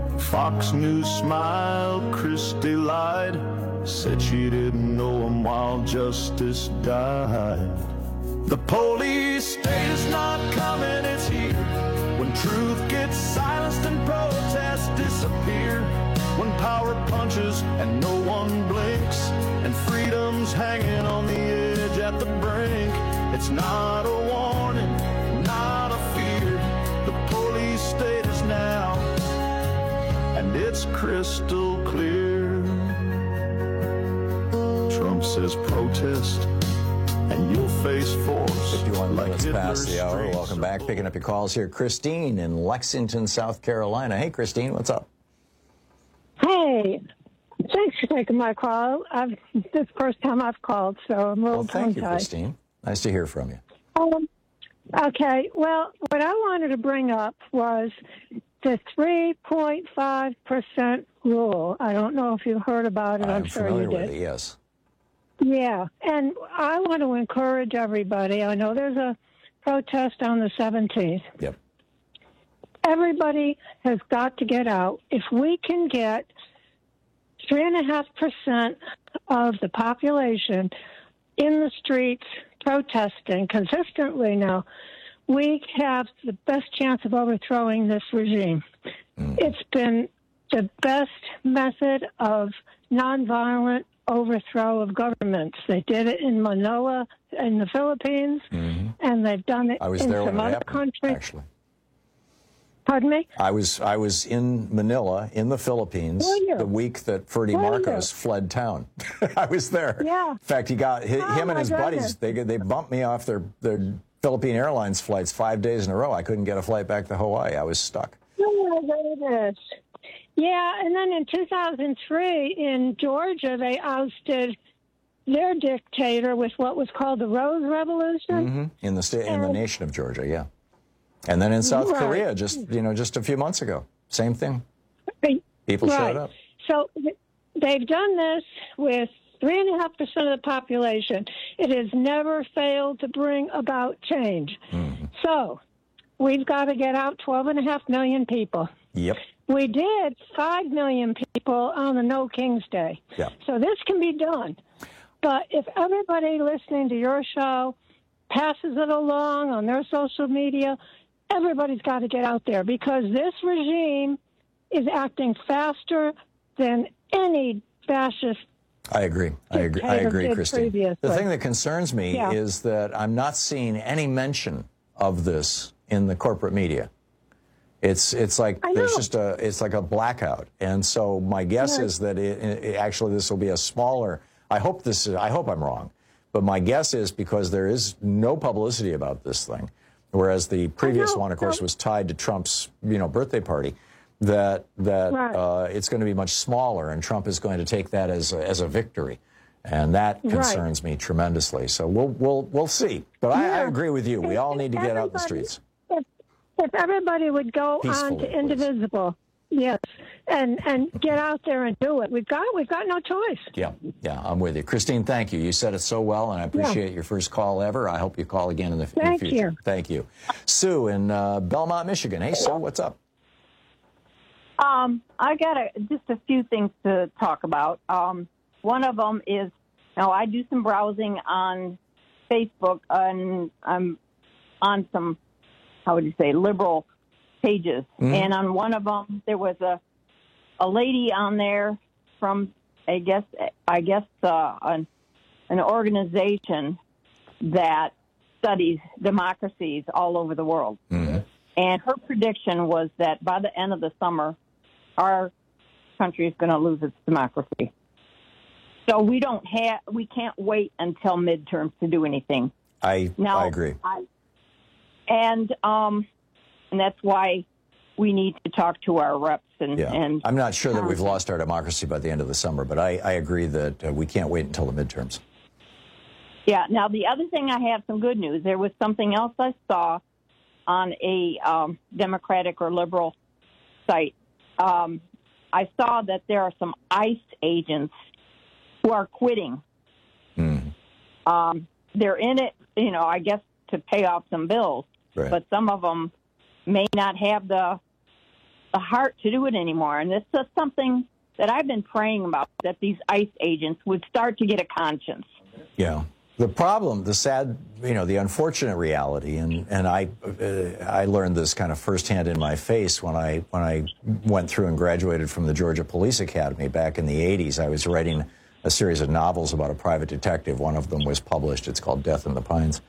Fox News smiled, Christie lied, said she didn't know him while justice died. The police state is not coming, it's here. When truth gets silenced and protests disappear. When power punches and no one blinks, and freedom's hanging on the edge at the brink. It's not a warning, not a fear. The police state is now, and it's crystal clear. Trump says protest, and you'll face force. fifty-one like minutes past the hour. Hitler's Welcome back. Picking up your calls here. Christine in Lexington, South Carolina. Hey, Christine, what's up? Hey, thanks for taking my call. I've, this is the first time I've called, so I'm a little Well, thank you, tongue-tied. Christine. Nice to hear from you. Um, okay, well, what I wanted to bring up was the three point five percent rule. I don't know if you heard about it. I'm, I'm sure familiar you with did. it, yes. Yeah, and I want to encourage everybody. I know there's a protest on the seventeenth. Yep. Everybody has got to get out. If we can get three and a half percent of the population in the streets protesting consistently now, we have the best chance of overthrowing this regime. Mm. It's been the best method of nonviolent overthrow of governments. They did it in Manila, in the Philippines, mm-hmm. and they've done it I was in there some when it other happened, countries. Actually. Pardon me? I was I was in Manila, in the Philippines, the week that Ferdy Were Marcos you? fled town. I was there. Yeah. In fact, he got hi- Oh, him and my his goodness. buddies. They they bumped me off their their Philippine Airlines flights five days in a row. I couldn't get a flight back to Hawaii. I was stuck. Oh, my goodness. Yeah, and then in two thousand three in Georgia, they ousted their dictator with what was called the Rose Revolution. Mm-hmm. In the state, in the And- nation of Georgia, yeah. And then in South Right. Korea, just you know, just a few months ago, same thing. Right. People showed up. So th- they've done this with three and a half percent of the population. It has never failed to bring about change. Mm-hmm. So we've got to get out twelve and a half million people. Yep. We did five million people on the No King's Day. Yeah. So this can be done. But if everybody listening to your show passes it along on their social media, everybody's got to get out there because this regime is acting faster than any fascist. I agree. I agree. I dictator agree, did Christine. previously. The thing that concerns me Yeah. is that I'm not seeing any mention of this in the corporate media. It's it's like I there's know. just a it's like a blackout, and so my guess Right. is that it, it, actually this will be a smaller. I hope this is. I hope I'm wrong, but my guess is because there is no publicity about this thing, whereas the previous know, one, of course, no. was tied to Trump's you know birthday party. That that Right. uh, it's going to be much smaller, and Trump is going to take that as a, as a victory, and that Right. concerns me tremendously. So we'll we'll we'll see. But I, I Yeah. agree with you. We all need to get out in the Everybody- streets. If, if everybody would go on Peacefully, to please. Indivisible, yes, and and get out there and do it. We've got we've got no choice. Yeah, yeah, I'm with you. Christine, thank you. You said it so well, and I appreciate your first call ever. I hope you call again in the, in the Thank future. you. Thank you. Sue in uh, Belmont, Michigan. Hey, Sue, what's up? Um, I got a, just a few things to talk about. Um, one of them is, now I do some browsing on Facebook, and I'm on some, how would you say, liberal pages. Mhm. And on one of them, there was a a lady on there from, I guess, I guess uh, an, an organization that studies democracies all over the world. Mm-hmm. And her prediction was that by the end of the summer, our country is going to lose its democracy. So we don't have, we can't wait until midterms to do anything. I Now, I agree. I, and um, and that's why we need to talk to our reps and. Yeah, and I'm not sure that we've lost our democracy by the end of the summer, but I, I agree that uh, we can't wait until the midterms. Yeah. Now, the other thing, I have some good news. There was something else I saw on a um, Democratic or liberal site. Um, I saw that there are some ICE agents who are quitting. Mm. Um, they're in it, you know, I guess to pay off some bills, Right. but some of them may not have the the heart to do it anymore. And this is something that I've been praying about, that these ICE agents would start to get a conscience. Yeah. The problem, the sad, you know, the unfortunate reality, and, and I uh, I learned this kind of firsthand in my face when I when I went through and graduated from the Georgia Police Academy back in the eighties. I was writing a series of novels about a private detective. One of them was published. It's called Death in the Pines,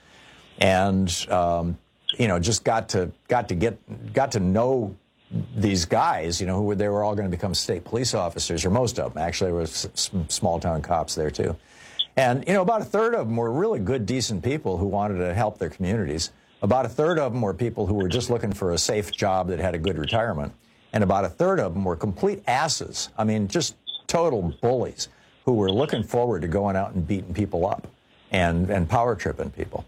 and um, you know, just got to got to get got to know these guys, you know, who were, they were all going to become state police officers, or most of them. Actually, there was some small town cops there too. And, you know, about a third of them were really good, decent people who wanted to help their communities. About a third of them were people who were just looking for a safe job that had a good retirement. And about a third of them were complete asses. I mean, just total bullies who were looking forward to going out and beating people up and, and power tripping people.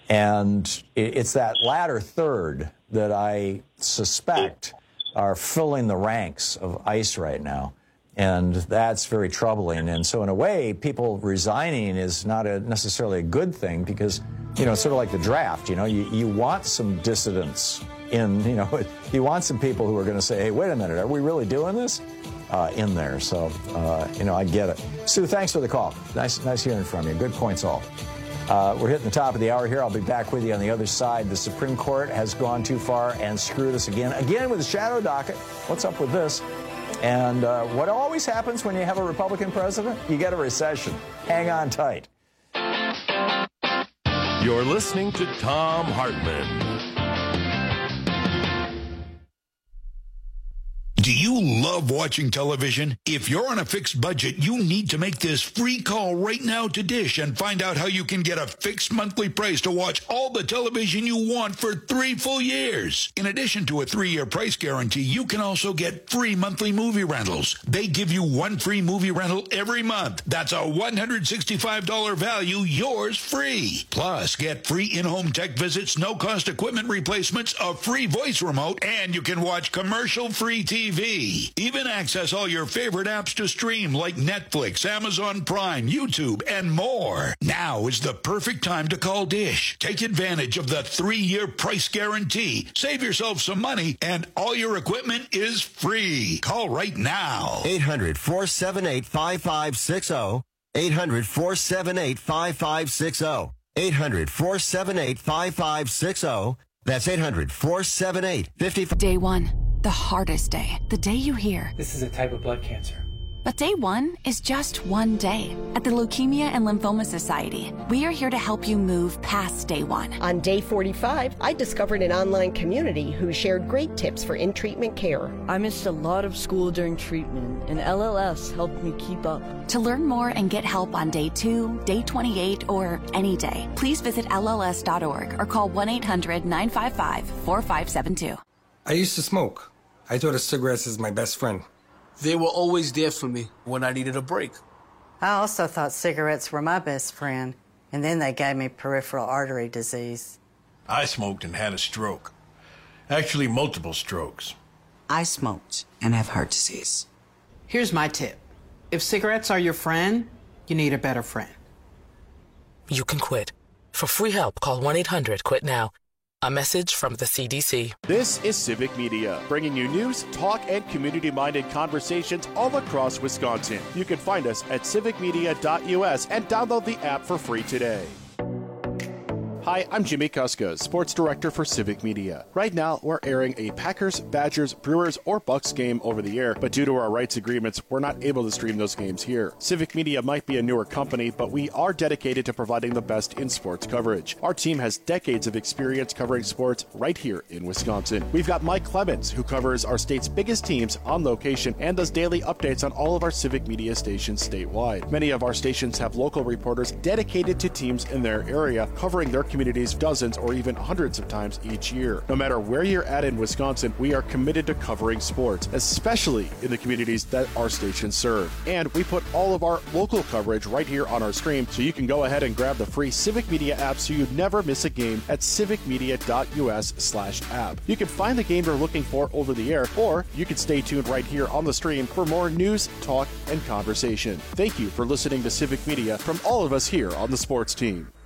And it, it's that latter third that I suspect are filling the ranks of ICE right now. And that's very troubling. And so in a way, people resigning is not a, necessarily a good thing because, you know, it's sort of like the draft, you know, you, you want some dissidents in, you know, you want some people who are going to say, hey, wait a minute, are we really doing this? Uh, in there. So, uh, you know, I get it. Sue, thanks for the call. Nice, nice hearing from you. Good points all. Uh, we're hitting the top of the hour here. I'll be back with you on the other side. The Supreme Court has gone too far and screwed us again. Again with the shadow docket. What's up with this? And uh, what always happens when you have a Republican president? You get a recession. Hang on tight. You're listening to Thom Hartmann. Do you love watching television? If you're on a fixed budget, you need to make this free call right now to Dish and find out how you can get a fixed monthly price to watch all the television you want for three full years. In addition to a three-year price guarantee, you can also get free monthly movie rentals. They give you one free movie rental every month. That's a one hundred sixty-five dollars value, yours free. Plus, get free in-home tech visits, no-cost equipment replacements, a free voice remote, and you can watch commercial-free T V. Even access all your favorite apps to stream like Netflix, Amazon Prime, YouTube, and more. Now is the perfect time to call Dish. Take advantage of the three-year price guarantee. Save yourself some money, and all your equipment is free. Call right now. eight hundred, four seven eight, five five six zero. eight hundred, four seven eight, five five six zero. eight hundred, four seven eight, five five six zero. That's eight hundred, four seven eight, five five. Day one, the hardest day. The day you hear, This is a type of blood cancer. But day one is just one day. At the Leukemia and Lymphoma Society, we are here to help you move past day one. On day forty-five, I discovered an online community who shared great tips for in-treatment care. I missed a lot of school during treatment, and L L S helped me keep up. To learn more and get help on day two, day twenty-eight, or any day, please visit L L S dot org or call one eight hundred nine five five four five seven two. I used to smoke. I thought of cigarettes as my best friend. They were always there for me when I needed a break. I also thought cigarettes were my best friend, and then they gave me peripheral artery disease. I smoked and had a stroke. Actually, multiple strokes. I smoked and have heart disease. Here's my tip. If cigarettes are your friend, you need a better friend. You can quit. For free help, call one eight hundred quit now. A message from the C D C. This is Civic Media, bringing you news, talk, and community-minded conversations all across Wisconsin. You can find us at civic media dot U S and download the app for free today. Hi, I'm Jimmy Kuska, Sports Director for Civic Media. Right now, we're airing a Packers, Badgers, Brewers, or Bucks game over the air, but due to our rights agreements, we're not able to stream those games here. Civic Media might be a newer company, but we are dedicated to providing the best in sports coverage. Our team has decades of experience covering sports right here in Wisconsin. We've got Mike Clemens, who covers our state's biggest teams on location and does daily updates on all of our Civic Media stations statewide. Many of our stations have local reporters dedicated to teams in their area, covering their communities dozens or even hundreds of times each year. No matter where you're at in Wisconsin, we are committed to covering sports, especially in the communities that our stations serve. And we put all of our local coverage right here on our stream, so you can go ahead and grab the free Civic Media app so you never miss a game at civic media dot U S slash app. You can find the game you're looking for over the air, or you can stay tuned right here on the stream for more news, talk, and conversation. Thank you for listening to Civic Media from all of us here on the sports team.